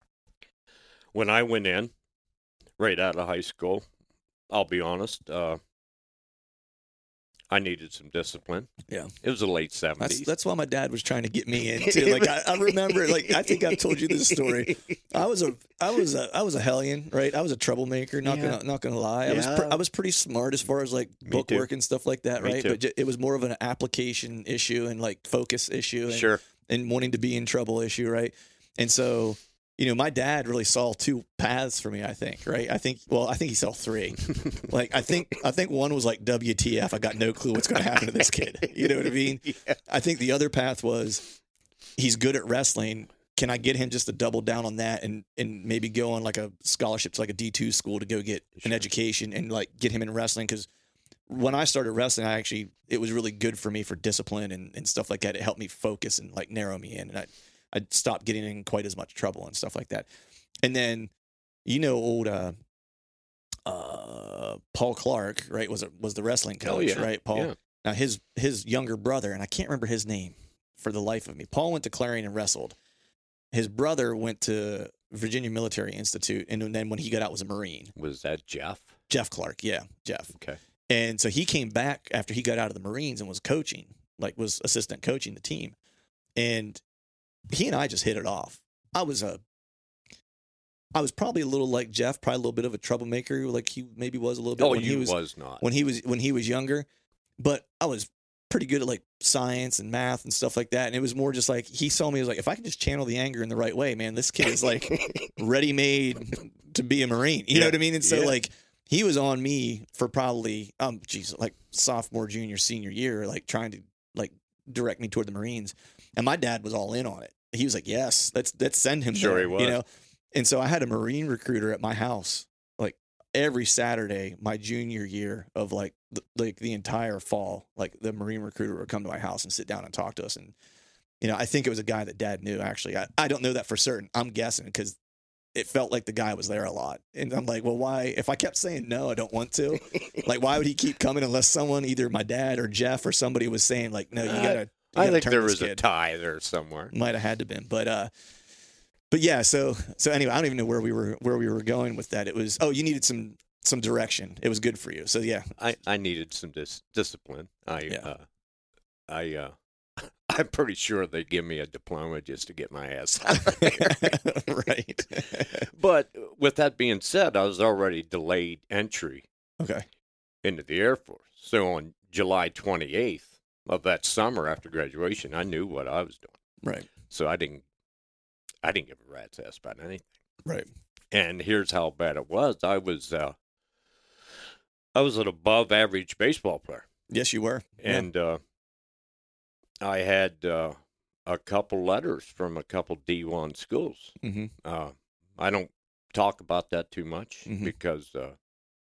when I went in right out of high school, I'll be honest. Uh, I needed some discipline. Yeah. It was the late seventies. That's, that's why my dad was trying to get me into. Like I, I remember, like I think I've told you this story. I was a, I was a, I was a hellion, right? I was a troublemaker. Not Yeah. gonna, not gonna lie. I was, Yeah. pre- I was pretty smart as far as like Me book too. work and stuff like that, Me right? too. But j- it was more of an application issue and like focus issue, and, Sure. and wanting to be in trouble issue, right? And so, you know, my dad really saw two paths for me, I think, right? I think, well, I think he saw three. Like, I think, I think one was like W T F. I got no clue what's going to happen to this kid. You know what I mean? Yeah. I think the other path was he's good at wrestling. Can I get him just to double down on that and, and maybe go on like a scholarship to like a D two school to go get an Sure. education and like get him in wrestling? Because when I started wrestling, I actually, it was really good for me for discipline and, and stuff like that. It helped me focus and like narrow me in. And I, I stopped getting in quite as much trouble and stuff like that. And then, you know, old uh, uh, Paul Clark, right, was a, was the wrestling coach, Oh, yeah. right? Paul. Yeah. Now his his younger brother, and I can't remember his name for the life of me. Paul went to Clarion and wrestled. His brother went to Virginia Military Institute, and then when he got out was a Marine. Was that Jeff? Jeff Clark, yeah, Jeff. Okay. And so he came back after he got out of the Marines and was coaching, like was assistant coaching the team. And he and I just hit it off. I was a, I was probably a little like Jeff, probably a little bit of a troublemaker, like he maybe was a little bit Oh, when you he was, was not. when he was when he was younger. But I was pretty good at like science and math and stuff like that. And it was more just like he saw me as like, if I can just channel the anger in the right way, man, this kid is like ready made to be a Marine. You know Yeah. what I mean? And so Yeah. like he was on me for probably um geez, like sophomore, junior, senior year, like trying to like direct me toward the Marines. And my dad was all in on it. He was like, yes, let's let's send him Sure there, he was. you know. And so I had a Marine recruiter at my house like every Saturday my junior year of like the, like the entire fall. Like the Marine recruiter would come to my house and sit down and talk to us. And you know, I think it was a guy that Dad knew. Actually, I, I don't know that for certain. I'm guessing because it felt like the guy was there a lot. And I'm like, well, why? If I kept saying no, I don't want to. Like, why would he keep coming unless someone, either my dad or Jeff or somebody, was saying like, no, you Uh, gotta. You I gotta think turn there this was a kid. tie there somewhere. Might have had to been, but uh, but yeah. So so anyway, I don't even know where we were where we were going with that. It was oh, you needed some some direction. It was good for you. So yeah, I, I needed some dis- discipline. I Yeah. uh, I uh, I'm pretty sure they give me a diploma just to get my ass out of there. right. But with that being said, I was already delayed entry Okay. into the Air Force. So on July twenty-eighth of that summer after graduation, I knew what I was doing. Right. So I didn't I didn't give a rat's ass about anything. Right. And here's how bad it was. I was uh, I was an above average baseball player. Yes, you were. Yeah. And uh, I had uh, a couple letters from a couple D one schools. Mhm. Uh, I don't talk about that too much Mhm. because uh,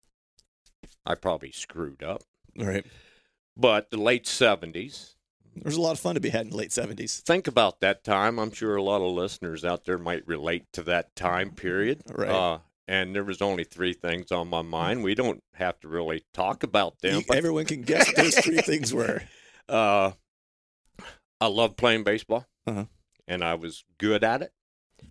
I probably screwed up. Right. But the late seventies, There was a lot of fun to be had in the late seventies. think about that time. I'm sure a lot of listeners out there might relate to that time period. Right. Uh, and there was only three things on my mind. We don't have to really talk about them. You- but, everyone can guess what those three things were. uh, I love playing baseball, Uh-huh. and I was good at it.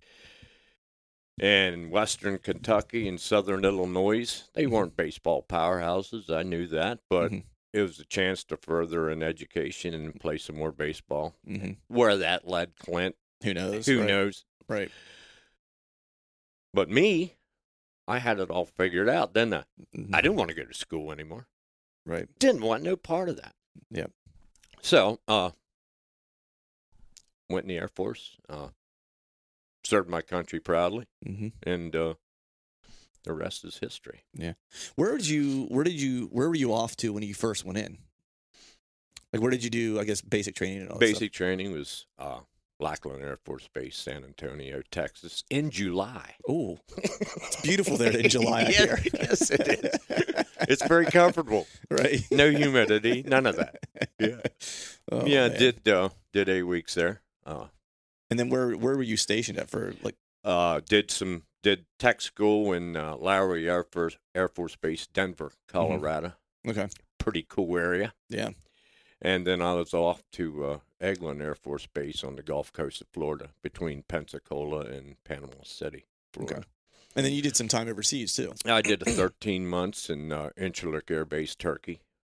And Western Kentucky and Southern Illinois, they Mhm. weren't baseball powerhouses. I knew that, but Mhm. it was a chance to further an education and play some more baseball. hmm Where that led Clint, Who knows? who right. knows? Right. But me, I had it all figured out, didn't I? Mhm. I didn't want to go to school anymore. Right. Didn't want no part of that. Yep. So, uh, went in the Air Force, uh, served my country proudly, hmm and uh, the rest is history. Where did you? Where did you? Where were you off to when you first went in? Like, where did you do? I guess basic training and all that Basic training was uh, Lackland Air Force Base, San Antonio, Texas, in July. stuff? Oh, it's beautiful there in July. I Yes, hear. yes, it is. It's very comfortable. Right. No humidity, none of that. Yeah, Oh, yeah. man. Did uh, did eight weeks there. Uh, And then where where were you stationed at for like? uh, did some did tech school in uh, Lowry Air Force Air Force Base, Denver, Colorado. Okay. Pretty cool area. Yeah. And then I was off to uh, Eglin Air Force Base on the Gulf Coast of Florida, between Pensacola and Panama City, Florida. Okay. And then you did some time overseas too. I did thirteen months in uh, Incirlik Air Base, Turkey.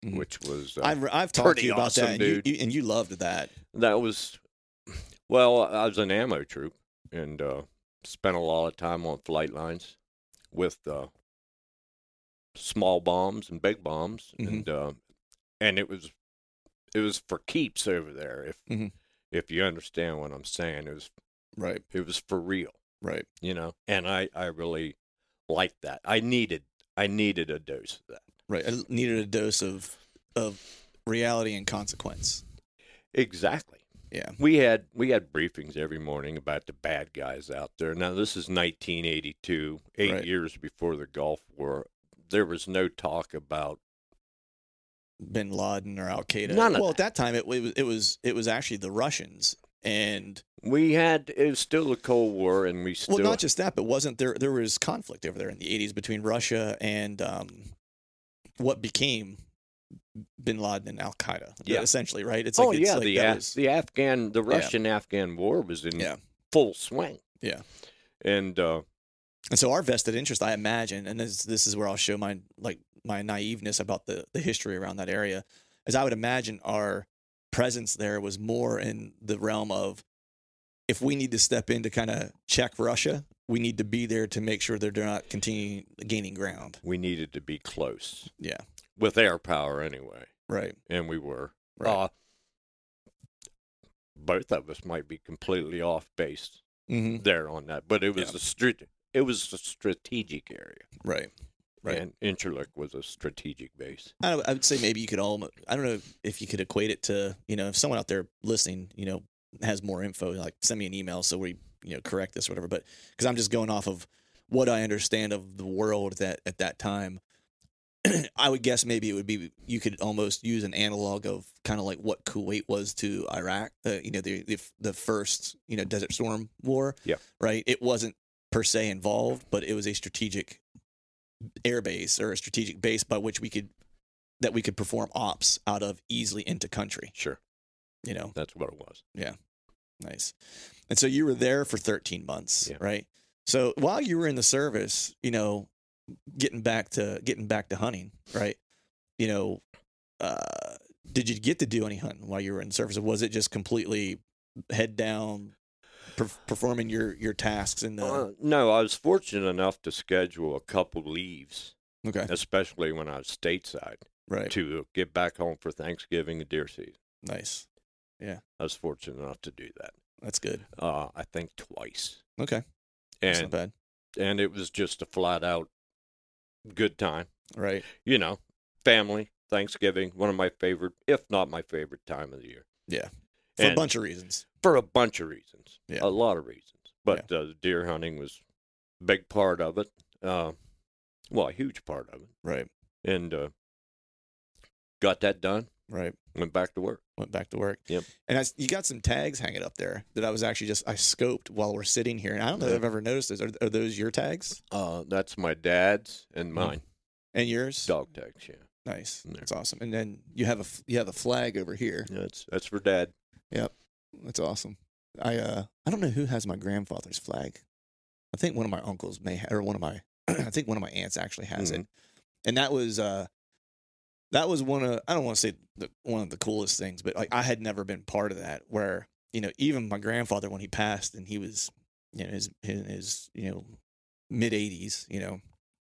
Mhm. which was uh, I've I've talked to pretty you about awesome, that, and dude. you, you and you loved that. That was, well, I was an ammo troop and uh, spent a lot of time on flight lines with uh, small bombs and big bombs, Mhm. and uh, and it was it was for keeps over there. If Mhm. if you understand what I'm saying, it was Right, it was for real, right. you know. And I I really liked that. I needed I needed a dose of that. Right. I needed a dose of of reality and consequence. Exactly. Yeah. We had we had briefings every morning about the bad guys out there. Now this is nineteen eighty-two, eight Right. years before the Gulf War. There was no talk about Bin Laden or Al Qaeda. None of well, that. at that time, it, it was it was it was actually the Russians, and we had it was still the Cold War, and we still well, not just that, but wasn't there there was conflict over there in the eighties between Russia and um, what became Bin Laden and Al Qaeda. Yeah. essentially, right? It's oh like it's yeah like the that Af- was- the Afghan the Yeah. Russian Afghan war was in Yeah. full swing. Yeah. And uh, And so our vested interest, I imagine, and this this is where I'll show my like my naiveness about the the history around that area, is I would imagine our presence there was more in the realm of if we need to step in to kind of check Russia, we need to be there to make sure that they're not continuing gaining ground. we needed to be close Yeah. with air power anyway, Right. and we were. Right. Uh, both of us might be completely off base Mm-hmm. there on that, but it was Yeah. a strat- it was a strategic area, Right. Right. and Incirlik was a strategic base. I, I would say maybe you could almost, I don't know if you could equate it to, you know, if someone out there listening, you know, has more info, like send me an email so we, you know, correct this or whatever. But because I'm just going off of what I understand of the world that at that time, I would guess maybe it would be, you could almost use an analog of kind of like what Kuwait was to Iraq, uh, you know, the, the the first, you know, Desert Storm War. Yeah. Right. It wasn't per se involved, but it was a strategic air base or a strategic base by which we could that we could perform ops out of easily into country. Sure, You know, that's what it was. nice. And so you were there for thirteen months, Yeah. right? So while you were in the service, you know, getting back to getting back to hunting, right? You know, uh, did you get to do any hunting while you were in the service, or was it just completely head down, per- performing your your tasks in the? Uh, no, I was fortunate enough to schedule a couple leaves, okay, especially when I was stateside, right, to get back home for Thanksgiving and deer season. nice. I was fortunate enough to do that. That's good. Uh, I think twice, Okay, that's not and bad. and it was just a flat out good time. Right. You know, family, Thanksgiving, one of my favorite, if not my favorite time of the year. Yeah. For a And- bunch of reasons. For a bunch of reasons, Yeah. a lot of reasons. But uh, deer hunting was a big part of it. Uh, well, a huge part of it. Right. And uh, got that done. Right. Went back to work. Went back to work. Yep. And I s you got some tags hanging up there that I was actually just I scoped while we're sitting here, and I don't know if I've ever noticed this. Are, are those your tags Uh, that's my dad's and mine. and yours? Dog tags, yeah. Nice. There. That's awesome. And then you have a f- you have a flag over here. That's that's for dad. That's awesome. I uh I don't know who has my grandfather's flag. I think one of my uncles may ha- or one of my I think one of my aunts actually has it. And that was uh that was one of I don't want to say the, one of the coolest things, but like I had never been part of that where, you know, even my grandfather when he passed and he was, you know, his in his, you know, mid eighties, you know.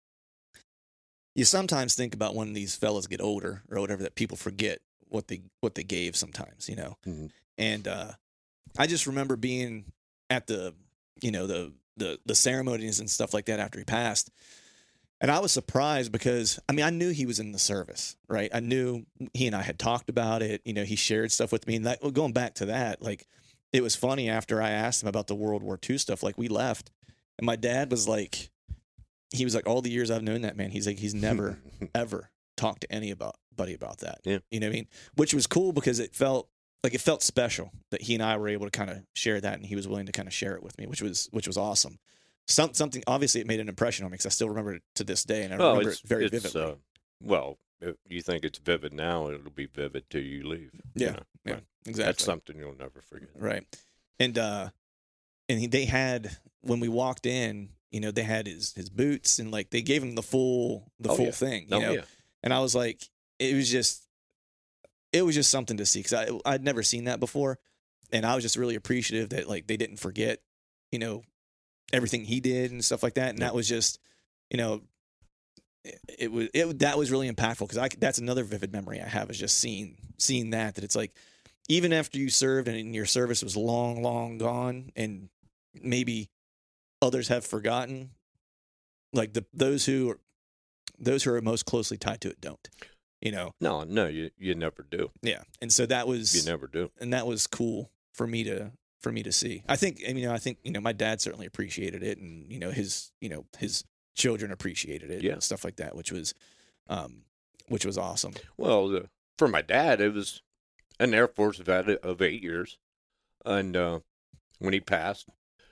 You sometimes think about when these fellas get older or whatever that people forget what they what they gave sometimes, you know. Mhm. And uh I just remember being at the, you know, the the the ceremonies and stuff like that after he passed. And I was surprised because, I mean, I knew he was in the service, right? I knew he and I had talked about it. You know, he shared stuff with me. And that, going back to that, like, it was funny after I asked him about the World War Two stuff, like, we left. And my dad was like, he was like, all the years I've known that man, he's like, he's never, ever talked to anybody about that. Yeah. You know what I mean? Which was cool because it felt, like, it felt special that he and I were able to kind of share that and he was willing to kind of share it with me, which was, which was awesome. Some, something obviously it made an impression on me because I still remember it to this day, and I Well, remember it's, it very it's, vividly. Uh, well, if you think it's vivid now, it'll be vivid till you leave. Yeah, you know? yeah, Right. exactly. That's something you'll never forget. Right, and uh, and he, they had when we walked in, you know, they had his his boots and like they gave him the full the Oh, full yeah. thing, you Oh, know. yeah. And I was like, it was just, it was just something to see because I I'd never seen that before, and I was just really appreciative that like they didn't forget, you know, everything he did and stuff like that, and that was just, you know, it, it was it that was really impactful because I that's another vivid memory I have is just seeing seeing that that it's like even after you served and your service was long long gone and maybe others have forgotten, like the those who are, those who are most closely tied to it don't, you know. No, no, you you never do. Yeah, and so that was You never do. and that was cool for me to for me to see. I think, I mean, you know, I think you know my dad certainly appreciated it, and you know his you know his children appreciated it, Yeah. and stuff like that, which was, um, which was awesome. Well, the, for my dad, it was an Air Force vet of eight years, and uh, when he passed,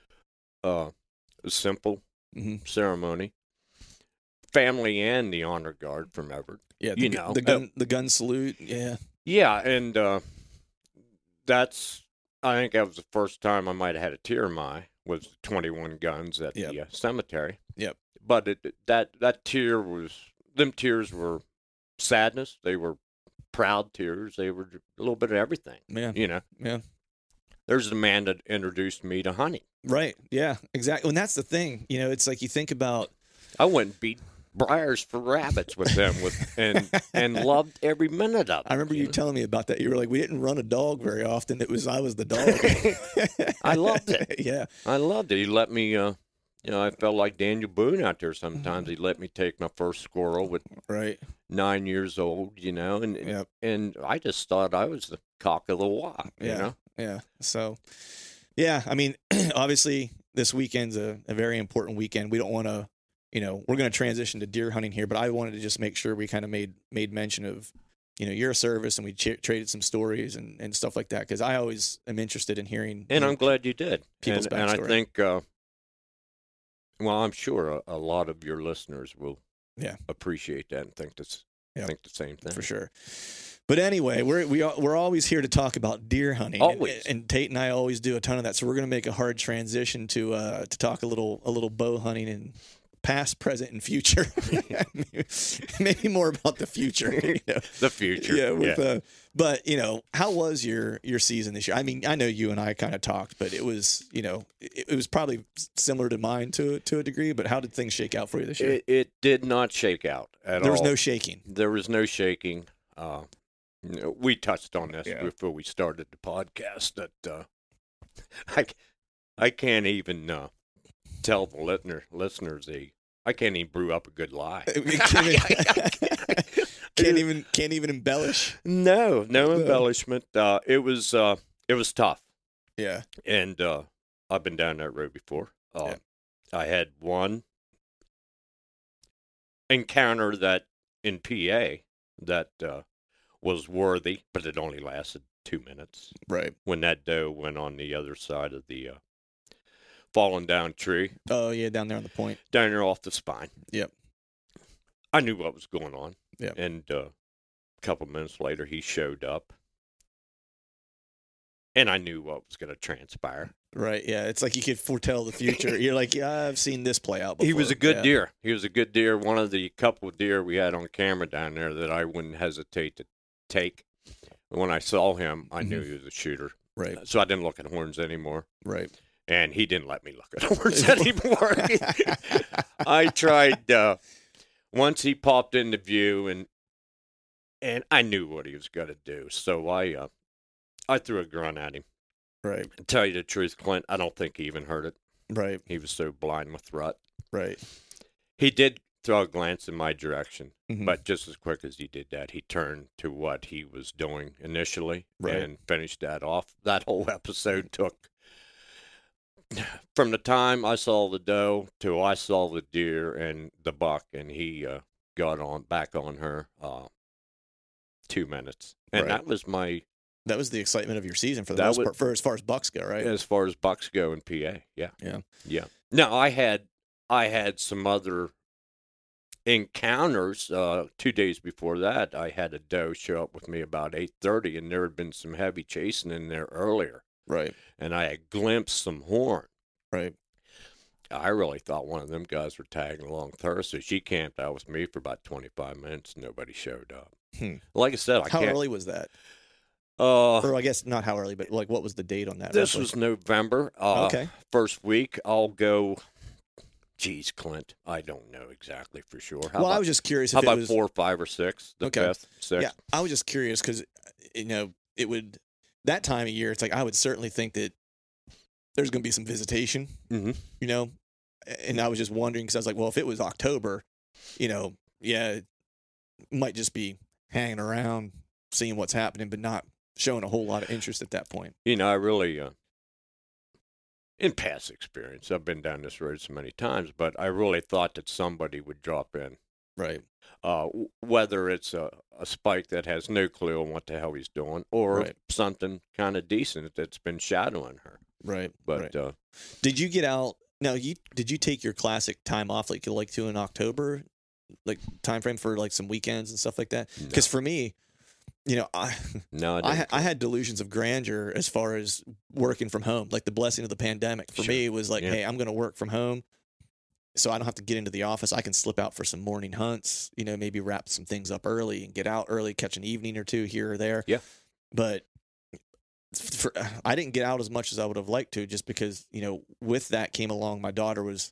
uh, a simple hmm ceremony, family and the honor guard from Everett. Yeah, the, You gu- know. the gun the gun salute. Yeah, Yeah, and uh, that's, I think that was the first time I might have had a tear in my eye, was twenty-one guns at Yep. the uh, cemetery. Yep. But it, that, that tear was, them tears were sadness. They were proud tears. They were a little bit of everything, yeah, you know. yeah. There's the man that introduced me to hunting. Right. Yeah. Exactly. And that's the thing. You know, it's like you think about. I went and beat briars for rabbits with them with and and loved every minute of it. I remember you know? telling me about that. You were like, we didn't run a dog very often. It was I was the dog. I loved it. Yeah. I loved it. He let me, uh, you know, I felt like Daniel Boone out there sometimes. He let me take my first squirrel with Right. nine years old, you know, and Yep. and I just thought I was the cock of the walk, you Yeah. know. Yeah. So, yeah, I mean, obviously this weekend's a, a very important weekend. We don't want to, you know, we're going to transition to deer hunting here, but I wanted to just make sure we kind of made, made mention of, you know, your service and we ch- traded some stories and, and stuff like that. Cause I always am interested in hearing. And you I'm know, glad you did. people's and, and I backstory. think, uh, well, I'm sure a, a lot of your listeners will Yeah. appreciate that and think this, Yep. think the same thing. for sure. But anyway, we're we are, we're always here to talk about deer hunting. Always. and, and Tate and I always do a ton of that. So we're going to make a hard transition to uh, to talk a little a little bow hunting and past, present, and future. Maybe more about the future. You know? The future. Yeah. With, yeah. Uh, but you know, how was your your season this year? I mean, I know you and I kind of talked, but it was you know it, it was probably similar to mine to to a degree. But how did things shake out for you this year? It, it did not shake out at There was all. no shaking. There was no shaking. Uh, you know, we touched on this Yeah. before we started the podcast that uh, I, I can't even uh, tell the listener, listeners the I can't even brew up a good lie. can't, even, can't even can't even embellish. No, no embellishment. Uh, it was uh, it was tough, Yeah. and uh, I've been down that road before. Uh, I had one encounter that in P A that uh, was worthy, but it only lasted two minutes. Right. When that doe went on the other side of the uh, fallen down tree, Oh yeah, down there on the point. down there off the spine. Yep. I knew what was going on. Yep. And uh, a couple minutes later, he showed up. And I knew what was going to transpire. Right. Yeah. It's like you could foretell the future. You're like, yeah, I've seen this play out before. He was a good Yeah. deer. He was a good deer. One of the couple of deer we had on camera down there that I wouldn't hesitate to take. When I saw him, I knew Mhm. he was a shooter. Right. So I didn't look at horns anymore. Right. And he didn't let me look at horns anymore. I tried, uh, once he popped into view, and and I knew what he was going to do. So I uh, I threw a grunt at him. Right. To tell you the truth, Clint, I don't think he even heard it. Right. He was so blind with rut. Right. He did throw a glance in my direction, Mhm. but just as quick as he did that, he turned to what he was doing initially Right. and finished that off. That whole episode took from the time I saw the doe to I saw the deer and the buck, and he uh, got on back on her uh, two minutes, and Right. that was my That was the excitement of your season for the That most was- part, for as far as bucks go, right? as far as bucks go in P A. Yeah, Yeah. yeah. Now I had I had some other encounters. Uh, two days before that, I had a doe show up with me about eight thirty, and there had been some heavy chasing in there earlier, Right. and I had glimpsed some horn. Right. I really thought one of them guys were tagging along with her, so she camped out with me for about twenty-five minutes. Nobody showed up. Hmm. Like I said, I How can't. early was that? Uh, Or I guess not how early, but like what was the date on that? this roughly? was November. Uh, Okay. First week, I'll go. Geez, Clint, I don't know exactly for sure. How well, about, I was just curious how if it about was four, five, or six? The Okay. fifth, sixth. Yeah, I was just curious because you know it would that time of year. It's like I would certainly think that there's going to be some visitation. Mm-hmm. You know, and I was just wondering because I was like, well, if it was October, you know, yeah, it might just be hanging around, seeing what's happening, but not showing a whole lot of interest at that point. You know, I really, uh, in past experience, I've been down this road so many times, but I really thought that somebody would drop in. Right. Uh, w- whether it's a, a spike that has no clue on what the hell he's doing, or Right. something kind of decent that's been shadowing her. Right. But right. uh, Did you get out? Now, you did you take your classic time off like you like to in October, like time frame for like some weekends and stuff like that? No. Because for me, you know, I no, I I, didn't. ha- I had delusions of grandeur as far as working from home, like the blessing of the pandemic. For Sure. me, it was like, Yeah. hey, I'm going to work from home, so I don't have to get into the office. I can slip out for some morning hunts, you know, maybe wrap some things up early and get out early, catch an evening or two here or there. Yeah. But for, I didn't get out as much as I would have liked to, just because, you know, with that came along, my daughter was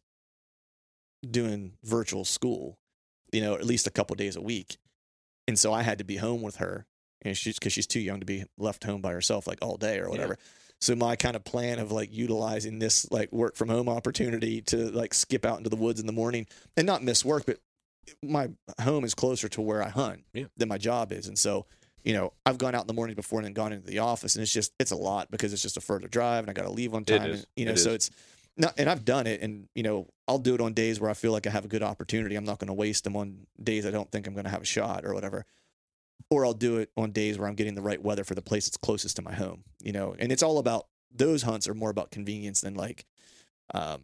doing virtual school, you know, at least a couple days a week. And so I had to be home with her, and she's because she's too young to be left home by herself like all day or whatever. So my kind of plan of like utilizing this like work from home opportunity to like skip out into the woods in the morning and not miss work, but my home is closer to where I hunt Yeah. than my job is. And so, you know, I've gone out in the morning before and then gone into the office, and it's just, it's a lot because it's just a further drive and I got to leave on time. is. And, you know, It so is. it's not, and I've done it, and, you know, I'll do it on days where I feel like I have a good opportunity. I'm not going to waste them on days I don't think I'm going to have a shot or whatever. Or I'll do it on days where I'm getting the right weather for the place that's closest to my home, you know, and it's all about, those hunts are more about convenience than like um,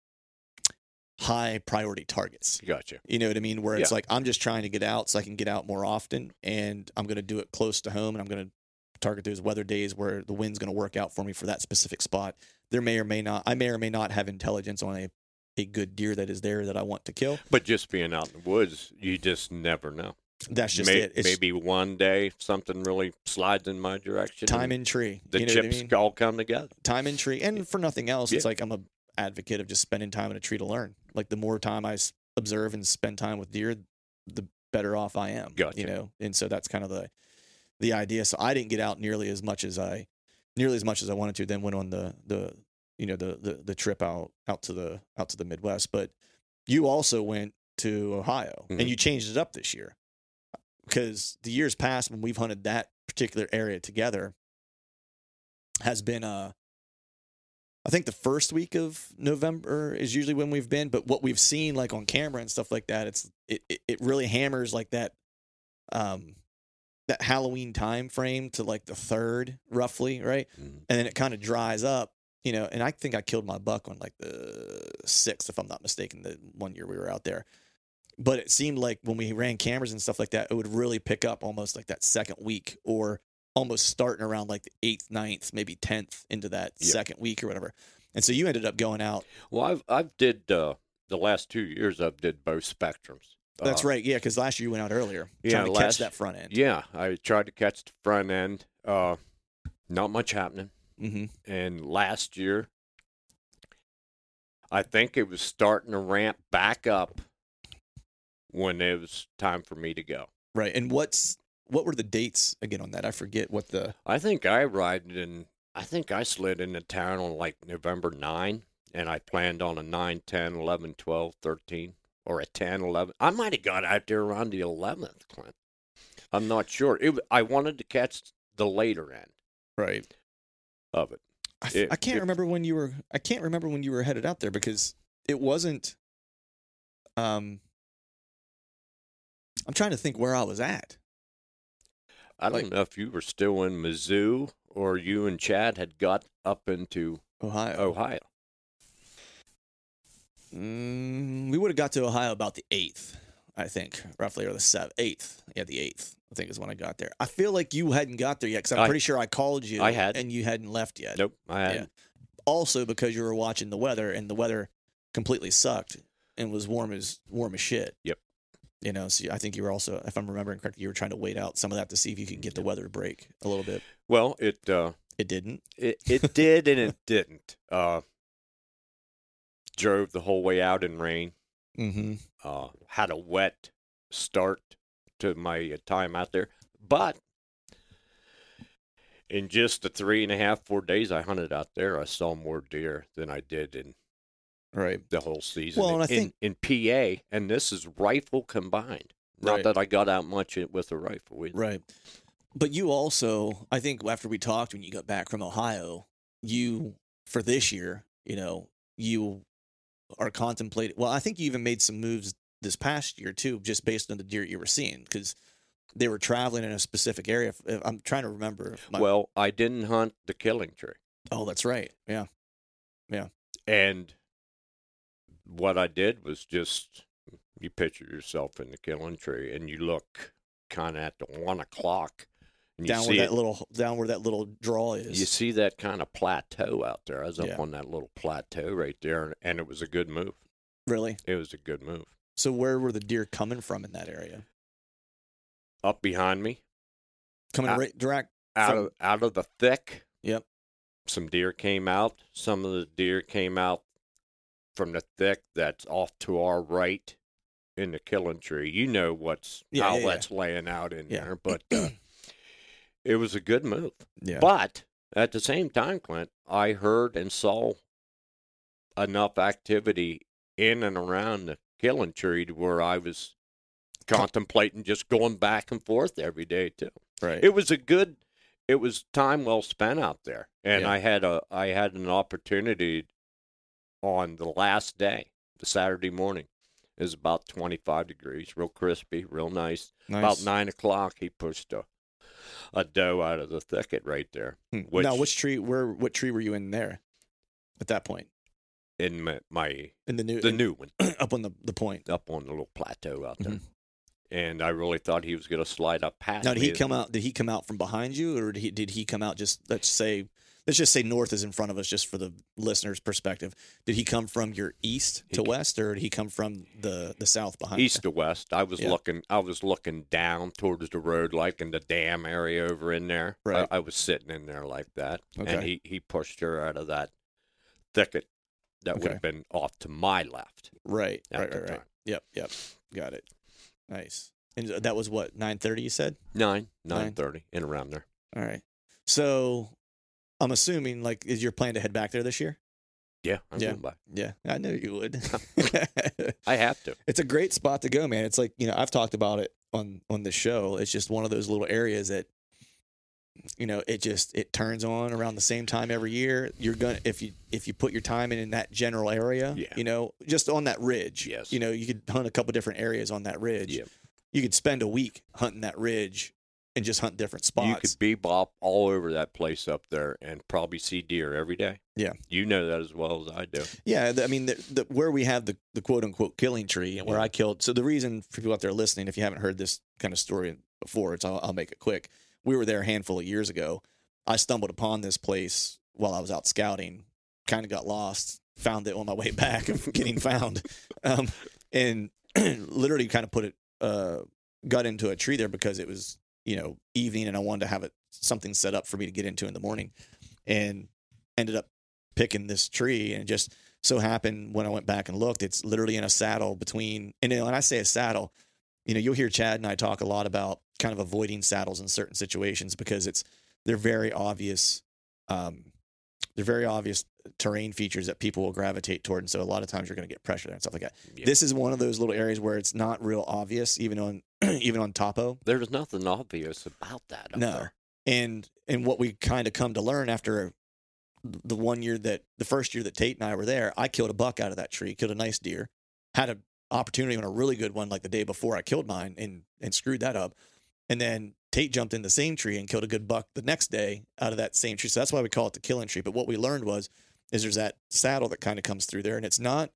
high priority targets. Gotcha. You know what I mean? Where it's Yeah. like, I'm just trying to get out so I can get out more often, and I'm going to do it close to home, and I'm going to target those weather days where the wind's going to work out for me for that specific spot. There may or may not, I may or may not have intelligence on a, a good deer that is there that I want to kill. But just being out in the woods, you just never know. That's just May- it. It's maybe one day something really slides in my direction. time and in tree. the you know chips what I mean? all come together. Time in tree. And for nothing else, it's Yeah. like I'm a advocate of just spending time in a tree to learn. Like the more time I s- observe and spend time with deer, the better off I am. Gotcha. You know, and so that's kind of the the idea. So I didn't get out nearly as much as I nearly as much as I wanted to. Then went on the the you know the the the trip out out to the out to the Midwest. But you also went to Ohio, Mhm. and you changed it up this year, because the years past when we've hunted that particular area together has been uh I think the first week of November is usually when we've been, but what we've seen like on camera and stuff like that, it's it it, it really hammers like that um that Halloween time frame to like the third roughly, right? Mhm. And then it kind of dries up, you know, and I think I killed my buck on like the sixth, if I'm not mistaken, the one year we were out there. But it seemed like when we ran cameras and stuff like that, it would really pick up almost like that second week, or almost starting around like the eighth, ninth, maybe tenth into that Yeah. second week or whatever. And so you ended up going out. Well, I've I've did uh, the last two years. I've did both spectrums. That's Uh, right. Yeah. Because last year you went out earlier, Yeah, trying to catch last- that front end. Yeah, I tried to catch the front end. Uh, not much happening. Mm-hmm. And last year, I think it was starting to ramp back up when it was time for me to go. Right. And what's, what were the dates again on that? I forget what the, I think I arrived in, I think I slid into town on like November ninth, and I planned on a nine, ten, eleven, twelve, thirteen, or a ten, eleven. I might have got out there around the eleventh, Clint. I'm not sure. It, wa- I wanted to catch the later end right. of it. I, f- It- I can't it- remember when you were, I can't remember when you were headed out there, because it wasn't, um, I'm trying to think where I was at. I don't Like- know if you were still in Mizzou or you and Chad had got up into Ohio. Ohio. Mm, we would have got to Ohio about the eighth, I think, roughly, or the seventh, eighth. Yeah, the eighth, I think, is when I got there. I feel like you hadn't got there yet, because I'm I- pretty sure I called you. I had. and you hadn't left yet. Nope, I hadn't. Yeah. Also, because you were watching the weather, and the weather completely sucked and was warm as warm as shit. Yep. You know, so I think you were also, if I'm remembering correctly, you were trying to wait out some of that to see if you could get the weather to break a little bit. Well, it uh, It didn't. it it did and it didn't. Uh, drove the whole way out in rain. Mm-hmm. Uh, had a wet start to my uh, time out there, but in just the three and a half, four days I hunted out there, I saw more deer than I did in Right. the whole season. Well, and I in, think- in P A, and this is rifle combined. Not Right. that I got out much with a rifle. We, Right. But you also, I think after we talked when you got back from Ohio, you, for this year, you know, you are contemplating, well, I think you even made some moves this past year too, just based on the deer you were seeing, because they were traveling in a specific area. I'm trying to remember. My, Well, I didn't hunt the killing tree. oh, that's right. Yeah. And what I did was just, you picture yourself in the killing tree and you look kind of at the one o'clock. And you Down see where that it, little, down where that little draw is. you see that kind of plateau out there. I was up Yeah. on that little plateau right there, and it was a good move. Really? It was a good move. So where were the deer coming from in that area? Up behind me, Coming Out- right direct out from, of out of the thick. Yep. Some deer came out. Some of the deer came out from the thick that's off to our right in the killing tree. You know what's Yeah, how yeah, yeah. that's laying out in Yeah. there, but uh, it was a good move. Yeah. But at the same time, Clint, I heard and saw enough activity in and around the killing tree to where I was contemplating just going back and forth every day too. Right. It was a good, it was time well spent out there, and Yeah. I had a I had an opportunity on the last day, the Saturday morning. It was about twenty-five degrees, real crispy, real nice. Nice. About nine o'clock, he pushed a a doe out of the thicket right there. Hmm. Which, now, which tree? Where? What tree were you in there? At that point, in my, my in the new, the in- new one up on the the point. up on the little plateau out there, Mhm. and I really thought he was going to slide up past Now, did me. he come out? Did he come out from behind you, or did he, did he come out just? Let's say, let's just say north is in front of us, just for the listener's perspective. Did he come from your east He to ca- west, or did he come from the the south behind? East to west. I was Yeah. looking. I was looking down towards the road, like in the dam area over in there. Right. I, I was sitting in there like that, Okay. and he he pushed her out of that thicket that would Okay. have been off to my left. Right, at right, the right, right. time. Yep, yep. Got it. Nice. And that was what, nine thirty? You said. Nine, Nine. nine thirty, and around there. All right. So, I'm assuming, like, is your plan to head back there this year? Yeah, I'm Yeah. going by. Yeah, I knew you would. I have to. It's a great spot to go, man. It's like, you know, I've talked about it on on the show. It's just one of those little areas that, you know, it just it turns on around the same time every year. You're gonna if you if you put your time in in that general area, Yeah. you know, just on that ridge. Yes. You know, you could hunt a couple different areas on that ridge. Yeah. You could spend a week hunting that ridge and just hunt different spots. You could bebop all over that place up there and probably see deer every day. Yeah. You know that as well as I do. Yeah, the, I mean, the, the, where we have the, the quote unquote killing tree, and where Yeah. I killed. So the reason for people out there listening, if you haven't heard this kind of story before, it's I'll, I'll make it quick. We were there a handful of years ago. I stumbled upon this place while I was out scouting. Kind of got lost. Found it on my way back of getting found, um, and literally kind of put it uh, got into a tree there because it was you know evening, and I wanted to have it something set up for me to get into in the morning, and ended up picking this tree, and it just so happened when I went back and looked, it's literally in a saddle between, and you know, when I say a saddle, you know, you'll hear Chad and I talk a lot about kind of avoiding saddles in certain situations because it's, they're very obvious, um, they're very obvious terrain features that people will gravitate toward. And so a lot of times you're going to get pressure there and stuff like that. Yeah. This is one of those little areas where it's not real obvious, even on, even on topo. There's nothing obvious about that up No. there. And, and what we kind of come to learn after the one year that the first year that Tate and I were there, I killed a buck out of that tree, killed a nice deer, had an opportunity on a really good one like the day before I killed mine and and screwed that up. And then Tate jumped in the same tree and killed a good buck the next day out of that same tree. So that's why we call it the killing tree. But what we learned was is there's that saddle that kind of comes through there, and it's not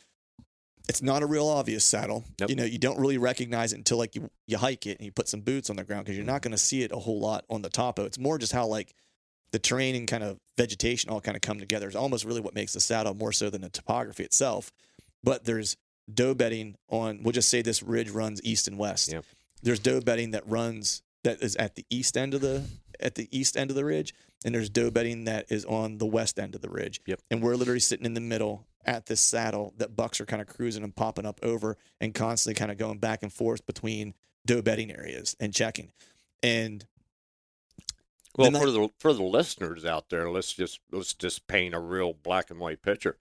it's not a real obvious saddle. Nope. You know, you don't really recognize it until like you you hike it and you put some boots on the ground because you're not going to see it a whole lot on the topo. It's more just how like the terrain and kind of vegetation all kind of come together. It's almost really what makes the saddle more so than the topography itself. But there's doe bedding on, we'll just say this ridge runs east and west. Yep. There's doe bedding that runs, that is at the east end of the, at the east end of the ridge. And there's doe bedding that is on the west end of the ridge. Yep. And we're literally sitting in the middle at this saddle that bucks are kind of cruising and popping up over and constantly kind of going back and forth between doe bedding areas and checking. And well, the for night- the for the listeners out there, let's just let's just paint a real black and white picture.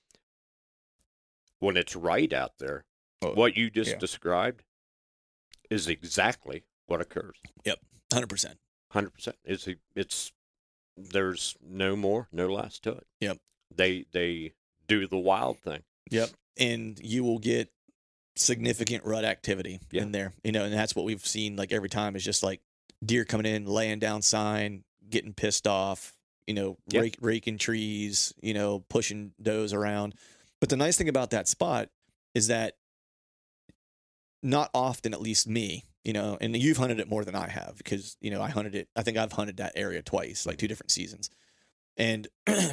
When it's right out there, Oh, what you just yeah. described is exactly what occurs. Yep, one hundred percent. one hundred percent. It's it's there's no more, no less to it. Yep. They they do the wild thing. Yep. And you will get significant rut activity Yeah. in there. You know, and that's what we've seen like every time is just like deer coming in, laying down sign, getting pissed off, you know, Yep. rake, raking trees, you know, pushing does around. But the nice thing about that spot is that not often, at least me, you know, and you've hunted it more than I have because, you know, I hunted it. I think I've hunted that area twice, like two different seasons. And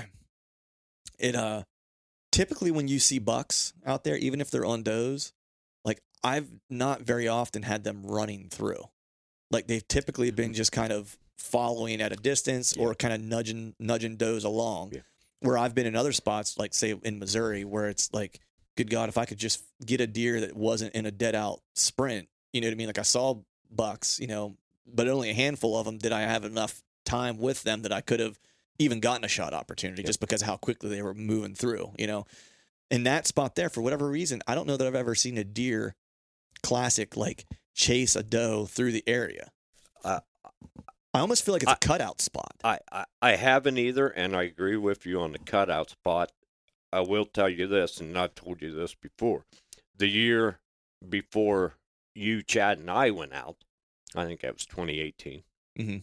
it, uh, typically when you see bucks out there, even if they're on does, like I've not very often had them running through. Like they've typically been just kind of following at a distance or kind of nudging, nudging does along. Yeah. Where I've been in other spots, like say in Missouri, where it's like, good God, if I could just get a deer that wasn't in a dead out sprint, you know what I mean? Like I saw bucks, you know, but only a handful of them did I have enough time with them that I could have even gotten a shot opportunity Yeah. just because of how quickly they were moving through, you know. In that spot there, for whatever reason, I don't know that I've ever seen a deer classic like chase a doe through the area. Uh, I almost feel like it's a I- cutout spot. I, I, I haven't either, and I agree with you on the cutout spot. I will tell you this, and I've told you this before. The year before you, Chad, and I went out, I think that was twenty eighteen. Mhm.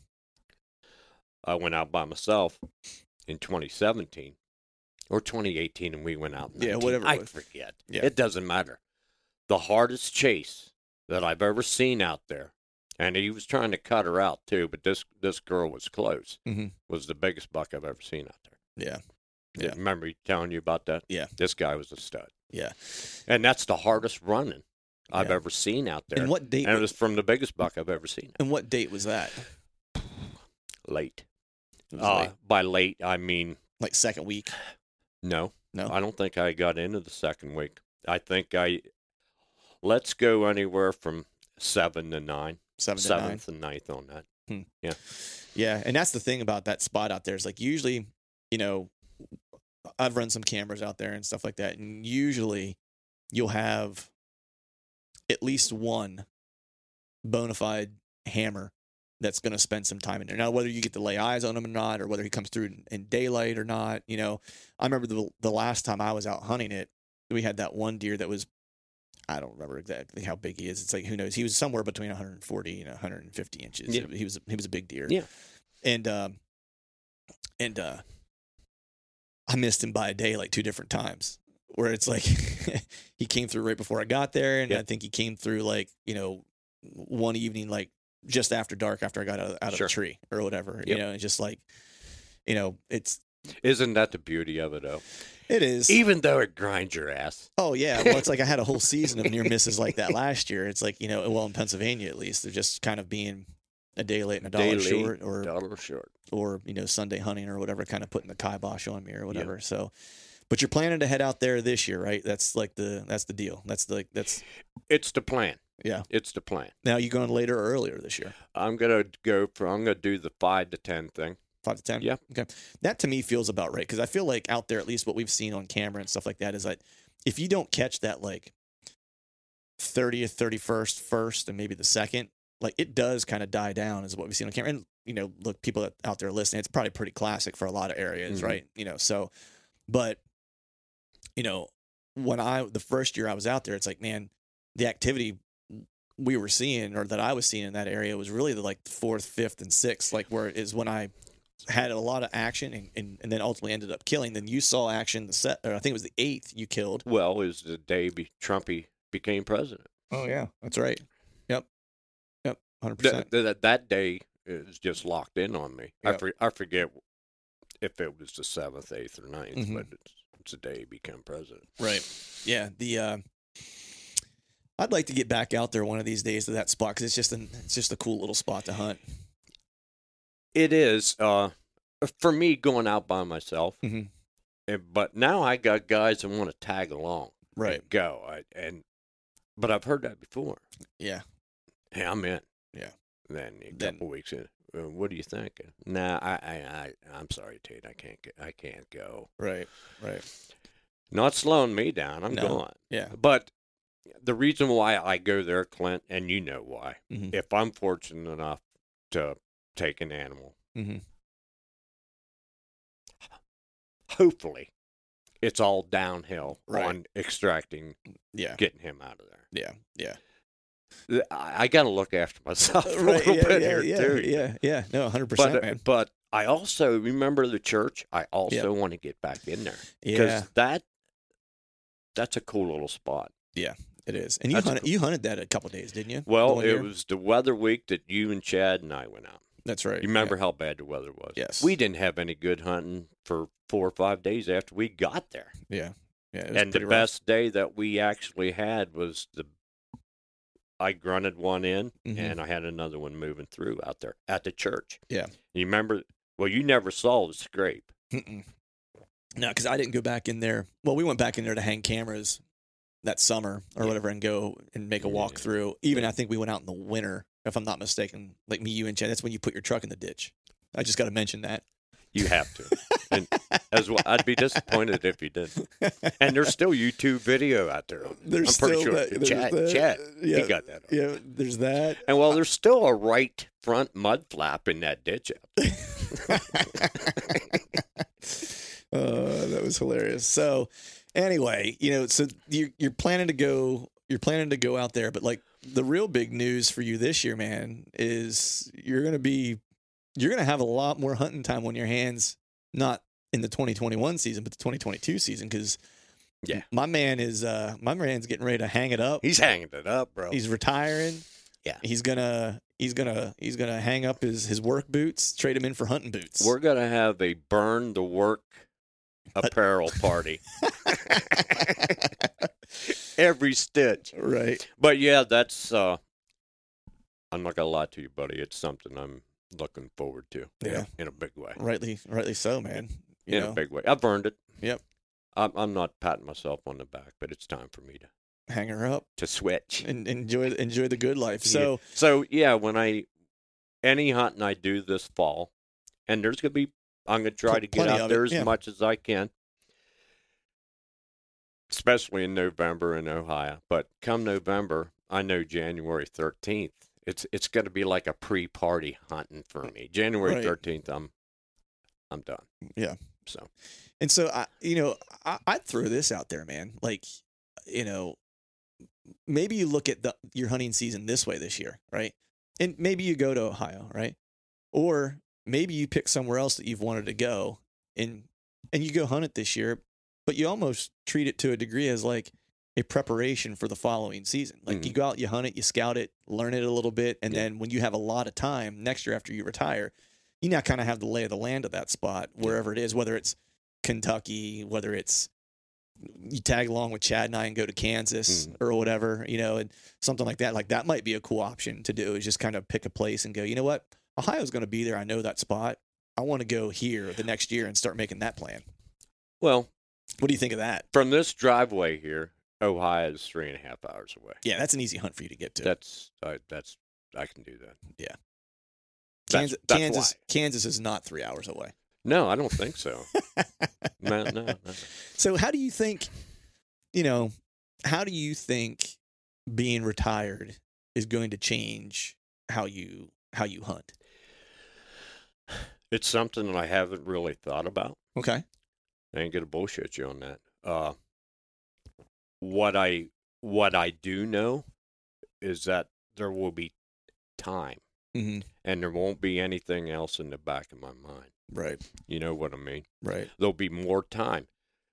I went out by myself in twenty seventeen or twenty eighteen, and we went out in Yeah, nineteen. whatever it I was. forget. Yeah. It doesn't matter. The hardest chase that I've ever seen out there, and he was trying to cut her out too, but this this girl was close, Mhm. was the biggest buck I've ever seen out there. Yeah. Yeah. Remember me telling you about that? Yeah. This guy was a stud. Yeah. And that's the hardest running I've Yeah. ever seen out there. And what date? And it was, was from the biggest buck I've ever seen. and what date was that? Late. It was Uh, late. by late, I mean, Like second week. no. No? I don't think I got into the second week. I think I, let's go anywhere from seven to nine. Seven to nine. Seventh and ninth on that. Yeah, and that's the thing about that spot out there is like usually, you know, I've run some cameras out there and stuff like that, and usually you'll have at least one bona fide hammer that's going to spend some time in there. Now, whether you get to lay eyes on him or not, or whether he comes through in, in daylight or not, you know, I remember the the last time I was out hunting it, we had that one deer that was, I don't remember exactly how big he is. It's like, who knows? He was somewhere between one hundred forty and one hundred fifty inches. Yeah. He was he was a big deer. Yeah. And um, and uh, I missed him by a day like two different times. Where it's like he came through right before I got there, and Yeah. I think he came through like, you know, one evening like just after dark after I got out, out Sure. of the tree or whatever. You Yep. know, it's just like, you know, it's Isn't that the beauty of it, though? it is. Even though it grinds your ass. Oh yeah, well it's like I had a whole season of near misses like that last year. It's like, you know, well in Pennsylvania at least, they're just kind of being a day late and a dollar Day late, short, or Dollar short. or you know Sunday hunting or whatever, kind of putting the kibosh on me or whatever. So, but you're planning to head out there this year, right? That's like the that's the deal. That's the that's It's the plan. yeah. It's the plan. Now you going later or earlier this year? I'm gonna go for. I'm gonna do the five to ten thing. Five to ten. Yeah. Okay. That to me feels about right because I feel like out there, at least what we've seen on camera and stuff like that, is like if you don't catch that like thirtieth, thirty-first, first, and maybe the second, like it does kind of die down, is what we've seen on camera. And you know, look, people that- out there listening, it's probably pretty classic for a lot of areas, Mhm. right? You know, so, but you know, when I the first year I was out there, it's like, man, the activity we were seeing or that I was seeing in that area was really the like fourth, fifth, and sixth, like where it is when I had a lot of action and, and, and then ultimately ended up killing. Then you saw action the set, or I think it was the eighth you killed. Well, it was the day be, Trumpy became president. Oh yeah, that's right. Yep, yep, hundred That, percent. that, that day is just locked in on me. I, Yep. for, I forget if it was the seventh, eighth, or ninth, Mhm. but it's, it's the day he became president. Right. Yeah. The uh, I'd like to get back out there one of these days to that spot because it's just an it's just a cool little spot to hunt. It is. Uh, for me, going out by myself. Mhm. eh, But now I got guys that want to tag along. and Right. Go. I, and But I've heard that before. Yeah. Hey, I'm in. Yeah. Then a Then- couple weeks in. Uh, what do you think? Nah, I, I, I, I'm sorry, Tate. I can't. Go. I can't go. Right. Right. Not slowing me down. I'm No. going. Yeah. But the reason why I go there, Clint, and you know why. Mhm. If I'm fortunate enough to take an animal, Mm-hmm. hopefully, it's all downhill Right. on extracting, Yeah. getting him out of there. Yeah. Yeah. I, I got to look after myself a Right. little Yeah. bit Yeah. here Yeah. too. Yeah. Yeah. No, hundred But percent, uh, man. but I also remember the church. I also want to get back in there because Yeah. that that's a cool little spot. It is. And you That's hunted, you hunted that a couple days, didn't you? The Well, one it year? was the weather week that you and Chad and I went out. That's right. You remember how bad the weather was? Yes. We didn't have any good hunting for four or five days after we got there. Yeah. Yeah. It was And the pretty rough. best day that we actually had was the I grunted one in Mhm. and I had another one moving through out there at the church. Yeah. You remember? Well, you never saw the scrape. Mm-mm. No, because I didn't go back in there. Well, we went back in there to hang cameras that summer or Yeah. whatever and go and make a Yeah. walkthrough. Even I think we went out in the winter, if I'm not mistaken. Like me, you, and Chad. That's when you put your truck in the ditch. I just got to mention that. You have to. And as well, I'd be disappointed if you didn't. And there's still YouTube video out there. There's I'm pretty still sure that- there's Chad, that- Chad, yeah, he got that. Yeah, there's that. And well, there's still a right front mud flap in that ditch out there. uh, that was hilarious. So, anyway, you know, so you're you're planning to go. You're planning to go out there, but like the real big news for you this year, man, is you're gonna be you're gonna have a lot more hunting time on your hands. Not in the twenty twenty-one season, but the twenty twenty-two season, because Yeah. my man is uh my man's getting ready to hang it up. He's hanging it up, bro. He's retiring. Yeah. He's gonna he's gonna he's gonna hang up his his work boots, trade them in for hunting boots. We're gonna have a burn the work apparel party. Every stitch. Right. But yeah, that's uh I'm not gonna lie to you, buddy. It's something I'm looking forward to. Yeah. In a big way. Rightly rightly so, man. You in know, a big way. I've earned it. Yep. I'm I'm not patting myself on the back, but it's time for me to, hang her up to switch. and enjoy enjoy the good life. Yeah. So So yeah, when I any hunting I do this fall, and there's gonna be I'm gonna try Pl- to get plenty out of it, there as yeah. much as I can. Especially in November in Ohio. But come November, I know January thirteenth, it's it's gonna be like a pre party hunting for me. January Right. thirteenth I'm I'm done. Yeah. So and so I you know, I, I'd throw this out there, man. Like, you know, maybe you look at the your hunting season this way this year, right? And maybe you go to Ohio, right? Or maybe you pick somewhere else that you've wanted to go and and you go hunt it this year, but you almost treat it to a degree as like a preparation for the following season. Like you Mhm. go out, you hunt it, you scout it, learn it a little bit, and Yeah. then when you have a lot of time next year after you retire, you now kind of have the lay of the land of that spot, wherever it is, whether it's Kentucky, whether it's you tag along with Chad and I and go to Kansas Mhm. or whatever, you know, and something like that. Like that might be a cool option to do, is just kind of pick a place and go, you know what? Ohio's going to be there. I know that spot. I want to go here the next year and start making that plan. well, What do you think of that? from this driveway here, Ohio is three and a half hours away. Yeah, that's an easy hunt for you to get to. That's I that's I can do that. Yeah. That's- Kansas, that's Kansas, why. Kansas is not three hours away. No, I don't think so. no, no, no. So how do you think, you know, how do you think being retired is going to change how you how you hunt? It's something that I haven't really thought about. Okay. I ain't gonna bullshit you on that. Uh, what I what I do know is that there will be time, Mm-hmm. and there won't be anything else in the back of my mind. Right. You know what I mean? Right. There'll be more time.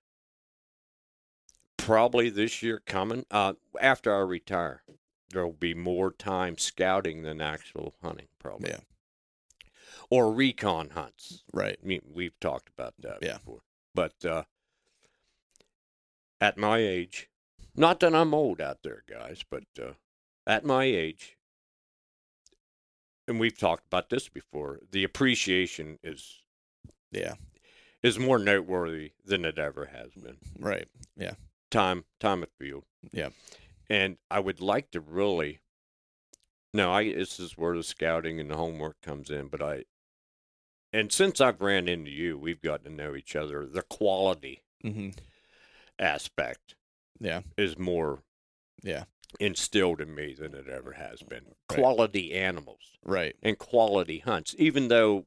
Probably this year coming. Uh, after I retire, there'll be more time scouting than actual hunting. Probably. Yeah. Or recon hunts. Right. I mean, we've talked about that Yeah. before. But uh, at my age, Not that I'm old out there, guys, but uh, at my age, and we've talked about this before, the appreciation is Yeah. is more noteworthy than it ever has been. Right. Yeah. Time, time at field. Yeah. And I would like to really, no, I this is where the scouting and the homework comes in, but I, and since I've ran into you, we've gotten to know each other. The quality Mm-hmm. aspect Yeah. is more Yeah. instilled in me than it ever has been. Right. Quality animals Right. and quality hunts, even though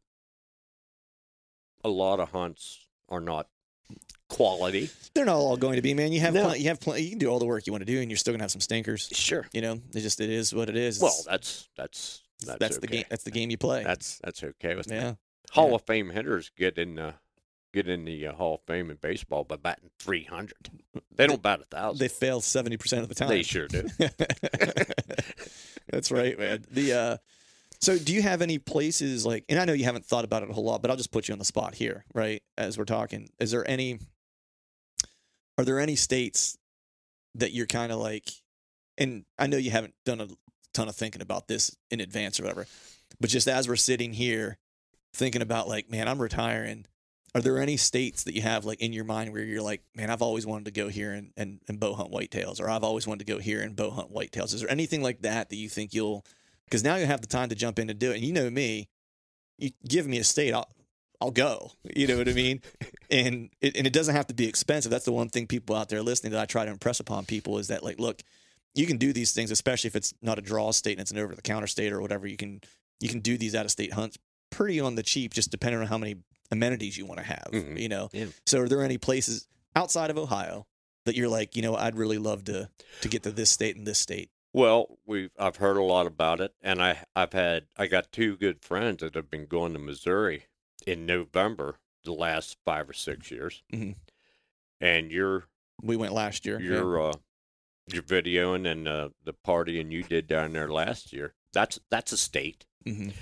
a lot of hunts are not quality. They're not all going to be, man. You have No. pl- you have pl- you can do all the work you want to do, and you're still gonna have some stinkers. Sure. You know, it just it is what it is. Well, It's- that's that's that's, that's the okay. game. That's the game you play. That's that's okay with me. yeah. Hall Yeah. of Fame hitters get in the get in the uh, Hall of Fame in baseball by batting three hundred. They don't bat a thousand. They fail seventy percent of the time. They sure do. That's right, man. The uh, so do you have any places like? And I know you haven't thought about it a whole lot, but I'll just put you on the spot here, right? As we're talking, is there any? Are there any states that you're kind of like? And I know you haven't done a ton of thinking about this in advance or whatever, but just as we're sitting here thinking about like, man, I'm retiring. Are there any states that you have like in your mind where you're like, man, I've always wanted to go here and, and, and bow hunt whitetails, or I've always wanted to go here and bow hunt whitetails? Is there anything like that that you think you'll, because now you have the time to jump in and do it. And you know me, you give me a state, I'll, I'll go. You know what I mean? And it, and it doesn't have to be expensive. That's the one thing people out there listening that I try to impress upon people is that like, look, you can do these things, especially if it's not a draw state and it's an over the counter state or whatever. You can, you can do these out of state hunts pretty on the cheap, just depending on how many amenities you want to have, Mhm. you know? Yeah. So are there any places outside of Ohio that you're like, you know, I'd really love to, to get to this state and this state? Well, we've I've heard a lot about it, and I I've had I got two good friends that have been going to Missouri in November the last five or six years, Mhm. and you're We went last year. yeah. you're uh, you're videoing and uh, the party and you did down there last year. That's that's a state. Mm-hmm.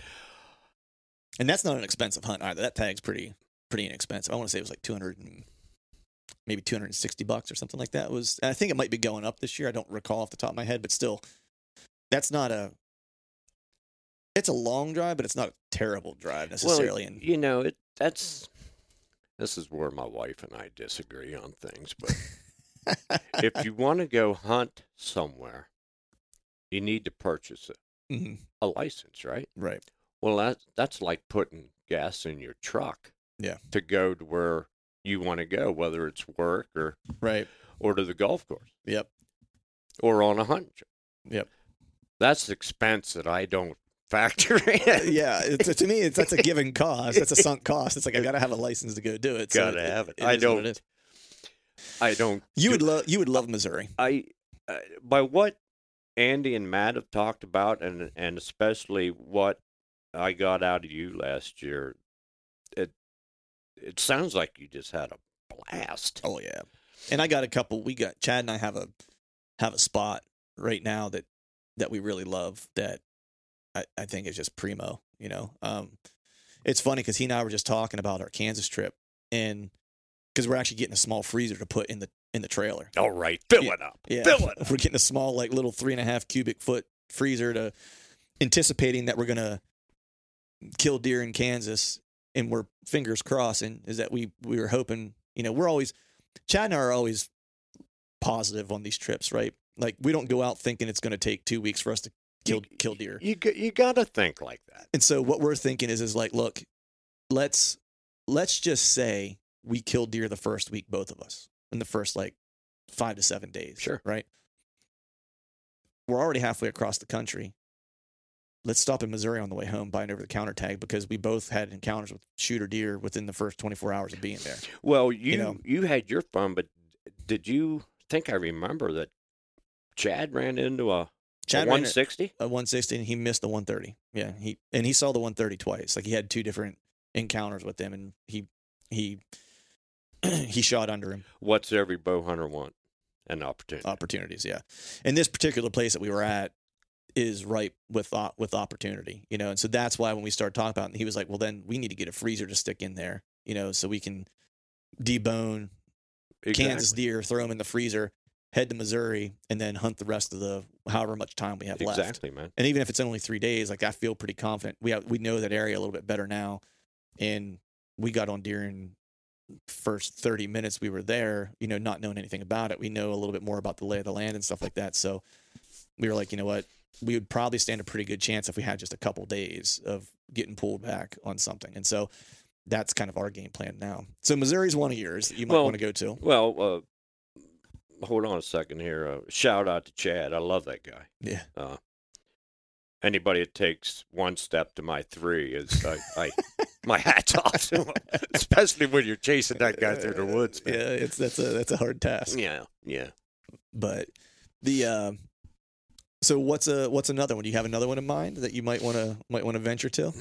And that's not an expensive hunt either. That tag's pretty pretty inexpensive. I want to say it was like two hundred and maybe two hundred and sixty bucks or something like that. It was, and I think it might be going up this year. I don't recall off the top of my head, but still, that's not a. It's a long drive, but it's not a terrible drive necessarily. Well, and you know it. That's this is where my wife and I disagree on things. But if you want to go hunt somewhere, you need to purchase a, Mhm. a license, right? Right. Well, that that's like putting gas in your truck. Yeah. To go to where you want to go, whether it's work or Right. or to the golf course Yep. or on a hunt trip. Yep. That's expense that I don't factor in. Yeah. It's, to me, it's that's a given cost. That's a sunk cost. It's like I gotta have a license to go do it. So Gotta have it. it I is what don't- it is. I don't. You do- would love. You would love Missouri. I uh, by what Andy and Matt have talked about, and and especially what I got out of you last year, it it sounds like you just had a blast. Oh yeah, and I got a couple. We got Chad and I have a have a spot right now that that we really love. That I, I think is just primo. You know, um, it's funny because he and I were just talking about our Kansas trip, and because we're actually getting a small freezer to put in the in the trailer. All right, fill Yeah. it up. Yeah, Fill it up. we're getting a small like little three and a half cubic foot freezer to anticipating that we're gonna kill deer in Kansas, and we're fingers crossing is that we we were hoping, you know, we're always Chad and I are always positive on these trips, right? Like we don't go out thinking it's going to take two weeks for us to kill You- kill deer. You g- you got to think like that. And so what we're thinking is is like, look, let's let's just say we kill deer the first week, both of us, in the first like five to seven days. Sure. Right. We're already halfway across the country. Let's stop in Missouri on the way home, buy an over the counter tag because we both had encounters with shooter deer within the first twenty-four hours of being there. Well, you know. you had your fun, but did you think I remember that Chad ran into a, Chad a ran one sixty? a one sixty and he missed the one thirty. Yeah, he and he saw the one thirty twice. Like he had two different encounters with them, and he he he shot under him. What's every bow hunter want? An opportunity. Opportunities, yeah. And this particular place that we were at is ripe with op- with opportunity, you know. And so that's why when we started talking about it, and he was like, "Well, then we need to get a freezer to stick in there, you know, so we can debone Exactly. Kansas deer, throw them in the freezer, head to Missouri, and then hunt the rest of the however much time we have left. Exactly, man. And even if it's only three days, like I feel pretty confident. We have, we know that area a little bit better now, and we got on deer in first thirty minutes we were there. You know, not knowing anything about it, we know a little bit more about the lay of the land and stuff like that. So we were like, you know what, we would probably stand a pretty good chance if we had just a couple days of getting pulled back on something. And so that's kind of our game plan now. So Missouri's one of yours that you might Well, want to go to. Well, uh, hold on a second here. Uh, shout out to Chad. I love that guy. Yeah. Uh, anybody that takes one step to my three is I, I my hat's off to him, especially when you're chasing that guy through the woods. Man. Yeah, it's that's a that's a hard task. Yeah, yeah. But the uh, so what's a what's another one? Do you have another one in mind that you might want to might want to venture to?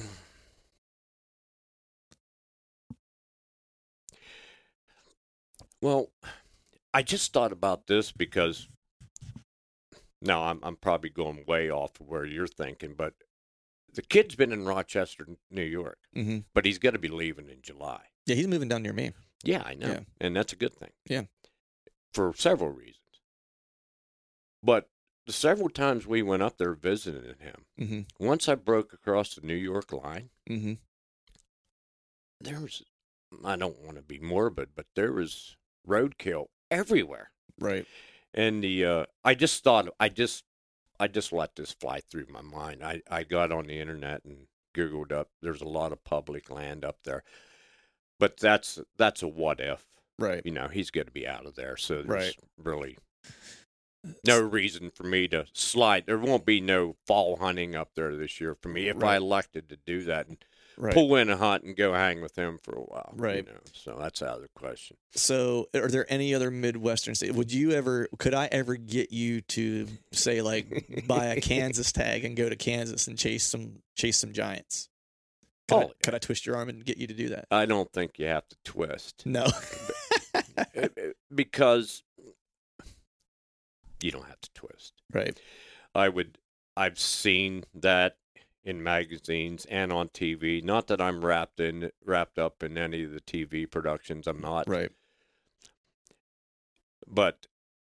Well, I just thought about this because now I'm I'm probably going way off of where you're thinking, but the kid's been in Rochester, New York, Mm-hmm. but he's going to be leaving in July. Yeah, he's moving down near me. Yeah, I know, Yeah. and that's a good thing. Yeah. For several reasons. But the several times we went up there visiting him, Mm-hmm. once I broke across the New York line, Mm-hmm. there was, I don't want to be morbid, but there was roadkill everywhere. Right. And the uh, I just thought I just I just let this fly through my mind. I, I got on the internet and Googled up. There's a lot of public land up there, but that's that's a what if. Right. You know, he's going to be out of there, so there's Right. really no reason for me to slide. There won't be no fall hunting up there this year for me if I Right. elected to do that and Right. pull in a hunt and go hang with him for a while. you Right. know, so that's out of the question. So, are there any other Midwestern states? Would you ever? Could I ever get you to say like buy a Kansas tag and go to Kansas and chase some chase some giants? Could, I, Oh. could I twist your arm and get you to do that? I don't think you have to twist. No. It- it- because you don't have to twist. Right. I would. I've seen that in magazines and on T V. Not that I'm wrapped in wrapped up in any of the T V productions. I'm not. Right. But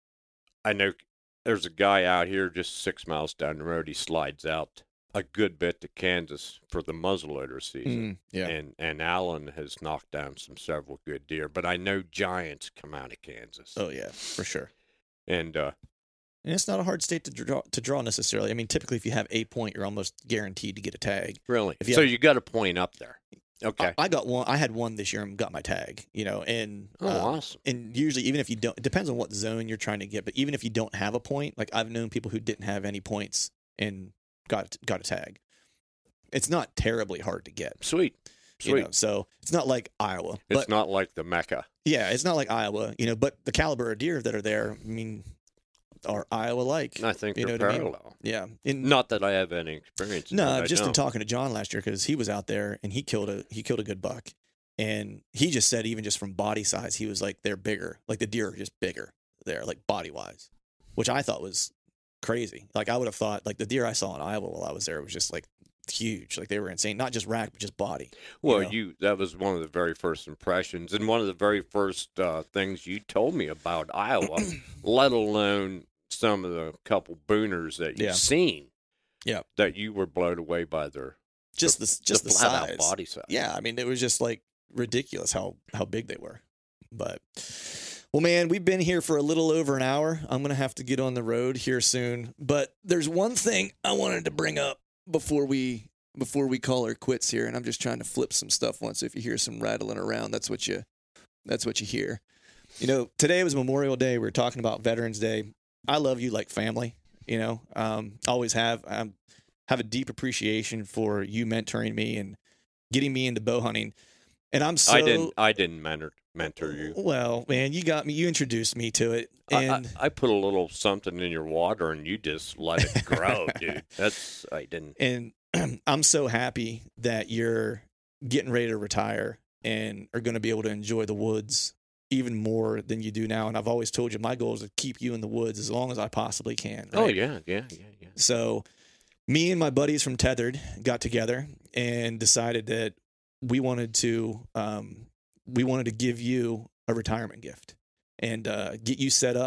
I know there's a guy out here just six miles down the road. He slides out a good bit to Kansas for the muzzleloader season. Mm, yeah. And and Allen has knocked down some several good deer. But I know giants come out of Kansas. Oh yeah, for sure. And uh, And it's not a hard state to draw to draw necessarily. I mean, typically if you have a point, you're almost guaranteed to get a tag. really, If you so have- you got a point up there. Okay. I, I got one. I had one this year and got my tag. You know, and oh, uh, awesome. and usually even if you don't, it depends on what zone you're trying to get. But even if you don't have a point, like I've known people who didn't have any points and got got a tag. It's not terribly hard to get. Sweet. You Sweet. know, so it's not like Iowa. It's But not like the Mecca. yeah, it's not like Iowa. You know, but the caliber of deer that are there, I mean, are Iowa like? I think You they're know what I mean? parallel. Yeah. In, Not that I have any experience. in No, it, I just in don't. talking to John last year because he was out there and he killed a he killed a good buck, and he just said even just from body size he was like they're bigger, like the deer are just bigger there, like body wise, which I thought was crazy. Like I would have thought like the deer I saw in Iowa while I was there was just like huge, like they were insane, not just rack but just body. Well, know? you that was one of the very first impressions and one of the very first uh, things you told me about Iowa, let alone some of the couple booners that you've Yeah. seen. Yeah. That you were blown away by their Just the, just the, flat size. out body size. Yeah, I mean it was just like ridiculous how how big they were. But well, man, we've been here for a little over an hour. I'm gonna have to get on the road here soon. But there's one thing I wanted to bring up before we before we call her quits here, and I'm just trying to flip some stuff once. So if you hear some rattling around, that's what you that's what you hear. You know, today was Memorial Day. We were talking about Veterans Day. I love you like family. You know, um, always have. I have a deep appreciation for you mentoring me and getting me into bow hunting. And I'm so I didn't I didn't mentor mentor you. well, man. You got me. You introduced me to it, I, and I, I put a little something in your water and you just let it grow, dude. That's I didn't. and I'm so happy that you're getting ready to retire and are going to be able to enjoy the woods even more than you do now. And I've always told you my goal is to keep you in the woods as long as I possibly can. Oh right? yeah, yeah, yeah, yeah. So me and my buddies from Tethered got together and decided that we wanted to um, we wanted to give you a retirement gift and uh, get you set up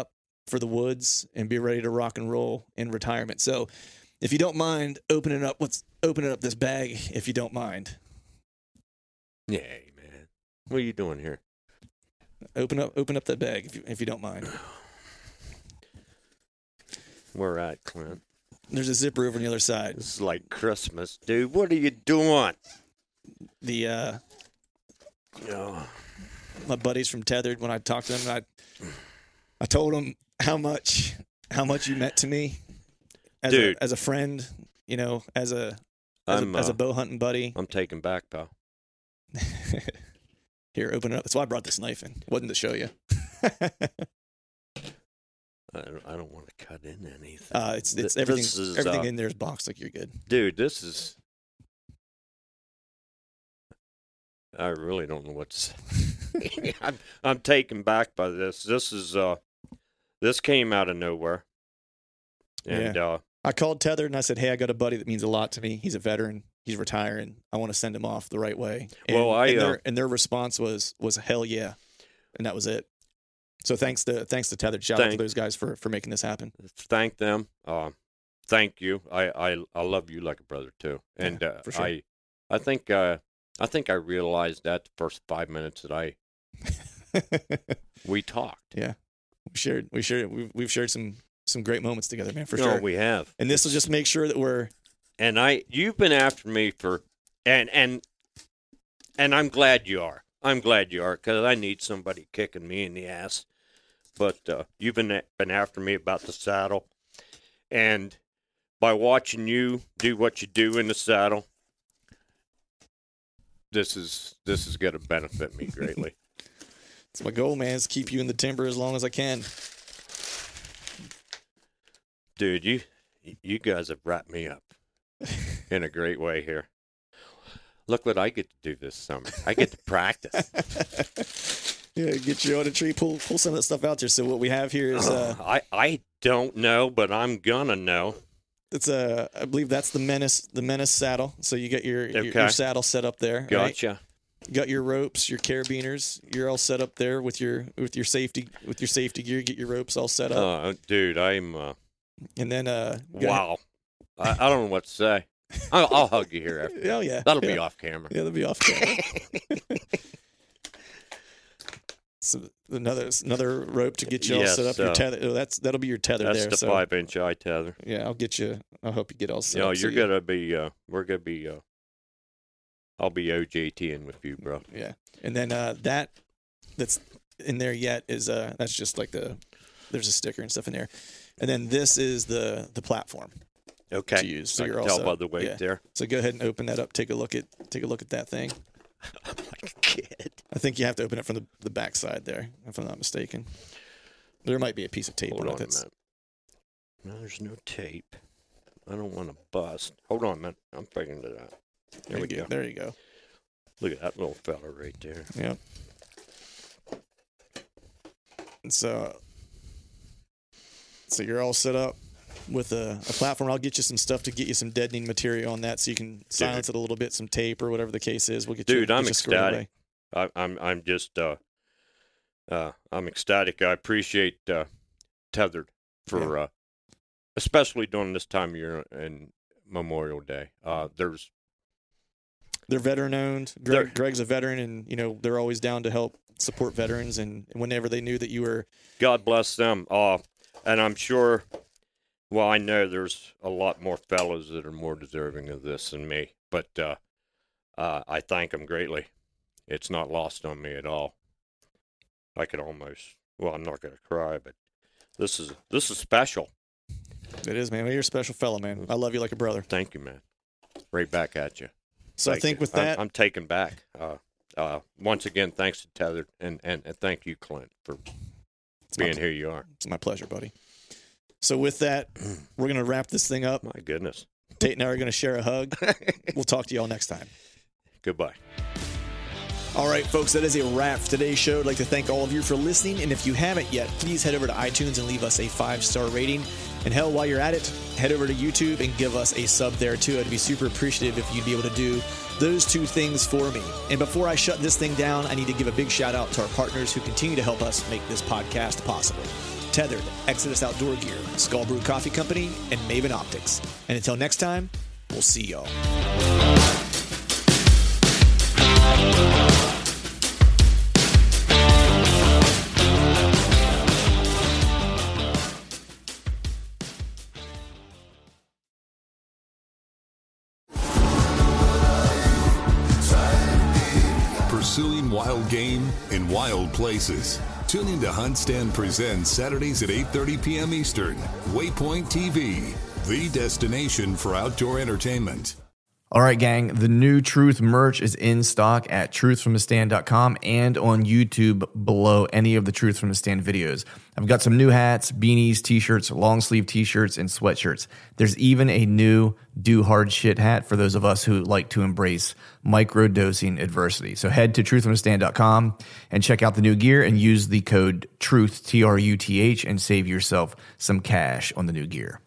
for the woods and be ready to rock and roll in retirement. So if you don't mind opening up, let's open up this bag if you don't mind. Yeah, man. What are you doing here? Open up, open up that bag if you, if you don't mind. Where at, Clint? There's a zipper over on the other side. This is like Christmas, dude. What are you doing? The uh, Oh. my buddies from Tethered, when I talked to them, I I told them how much how much you meant to me as Dude. a, as a friend, you know, as a as, I'm, a, as uh, a bow hunting buddy. I'm taking back, pal. Here, open it up. That's why I brought this knife in. Wasn't to show you. I don't, I don't want to cut in anything. Uh, it's it's Th- everything. this is, everything uh, in there is boxed. Like you're good. Dude, this is. I really don't know what to say. I'm, I'm taken back by this. This is uh, this came out of nowhere, and uh, I called Tethered and I said, "Hey, I got a buddy that means a lot to me. He's a veteran. He's retiring. I want to send him off the right way." And, Well, I, and, their, uh, and their response was was hell yeah, and that was it. So thanks to thanks to Tethered. Shout out to Thank- those guys for for making this happen. thank them. Uh, thank you. I, I I love you like a brother too, and Yeah, uh, for sure. I I think uh, I think I realized that the first five minutes that I we talked. Yeah, we shared we shared we've, we've shared some some great moments together, man, for no, sure. we have. And this will just make sure that we're And I, you've been after me for, and and and I'm glad you are. I'm glad you are, because I need somebody kicking me in the ass. But uh, you've been been after me about the saddle, and by watching you do what you do in the saddle, this is this is going to benefit me greatly. it's my goal, man, is to keep you in the timber as long as I can. Dude, you you guys have wrapped me up in a great way here. Look what I get to do this summer. I get to practice. Yeah, get you on a tree, pull pull some of that stuff out there. So what we have here is uh, I, I don't know, but I'm gonna know. it's a I believe that's the Menace the Menace saddle. So you got your your, Okay. your saddle set up there. Right? Gotcha. You got your ropes, your carabiners. You're all set up there with your with your safety with your safety gear. Get your ropes all set up, Uh, dude, I'm, uh, and then uh, you got- wow. I, I don't know what to say. I'll, I'll hug you here after. Oh yeah, That'll yeah. be off camera. Yeah, that'll be off camera. So another another rope to get you all Yes, set up. Your uh, tether. Oh, that's that'll be your tether That's there. the so five inch eye tether. yeah, I'll get you. I'll help you get all set You know, up. so you're you- gonna be, uh, we're gonna be, uh, I'll be O J T-ing with you, bro. Yeah, and then uh, that that's in there yet is uh that's just like the there's a sticker and stuff in there, and then this is the the platform Okay. to use. So I you're can all tell set by up. the weight Yeah. there. So go ahead and open that up. Take a look at take a look at that thing. I'm like a kid. I think you have to open it from the the back side there, if I'm not mistaken. There might be a piece of tape Hold on on it. a That's minute. No, there's no tape. I don't want to bust. Hold on a minute. I'm figuring it out. there we go. There you go. Look at that little fella right there. Yeah. And so, so you're all set up with a, a platform. I'll get you some stuff to get you some deadening material on that, so you can silence it a little bit, some tape or whatever the case is. We'll get you. Dude, get I'm you squared ecstatic. away. I, I'm I'm just uh, uh, I'm ecstatic. I appreciate uh, Tethered for uh, especially during this time of year and Memorial Day. Uh, there's They're veteran owned. Greg, They're- Greg's a veteran, and you know they're always down to help support veterans. And whenever they knew that you were, God bless them. Uh, and I'm sure. Well, I know there's a lot more fellows that are more deserving of this than me, but uh, uh, I thank them greatly. It's not lost on me at all. I could almost. Well, I'm not going to cry, but this is this is special. it is, man. Well, you're a special fellow, man. I love you like a brother. Thank you, man. Right back at you. So I Thank think you. with I'm- that, I'm, taken back. Uh, uh, once again, thanks to Tethered, and, and, and thank you, Clint, for it's my, being who you are. it's my pleasure, buddy. So with that, we're gonna wrap this thing up. My goodness. Tate and I are gonna share a hug. We'll talk to you all next time. Goodbye. All right, folks, that is a wrap for today's show. I'd like to thank all of you for listening. And if you haven't yet, please head over to iTunes and leave us a five-star rating. And hell, while you're at it, head over to YouTube and give us a sub there too. I'd be super appreciative if you'd be able to do those two things for me. And before I shut this thing down, I need to give a big shout out to our partners who continue to help us make this podcast possible. Tethered, Exodus Outdoor Gear, Skull Brew Coffee Company, and Maven Optics. And until next time, we'll see y'all. Pursuing wild game in wild places. Tune in to Hunt Stand Presents Saturdays at eight thirty p.m. Eastern. Waypoint T V, the destination for outdoor entertainment. All right, gang, the new Truth merch is in stock at truth from the stand dot com and on YouTube below any of the Truth from the Stand videos. I've got some new hats, beanies, t-shirts, long sleeve t-shirts, and sweatshirts. There's even a new Do Hard Shit hat for those of us who like to embrace micro-dosing adversity. So head to truth from the stand dot com and check out the new gear and use the code TRUTH, T R U T H, and save yourself some cash on the new gear.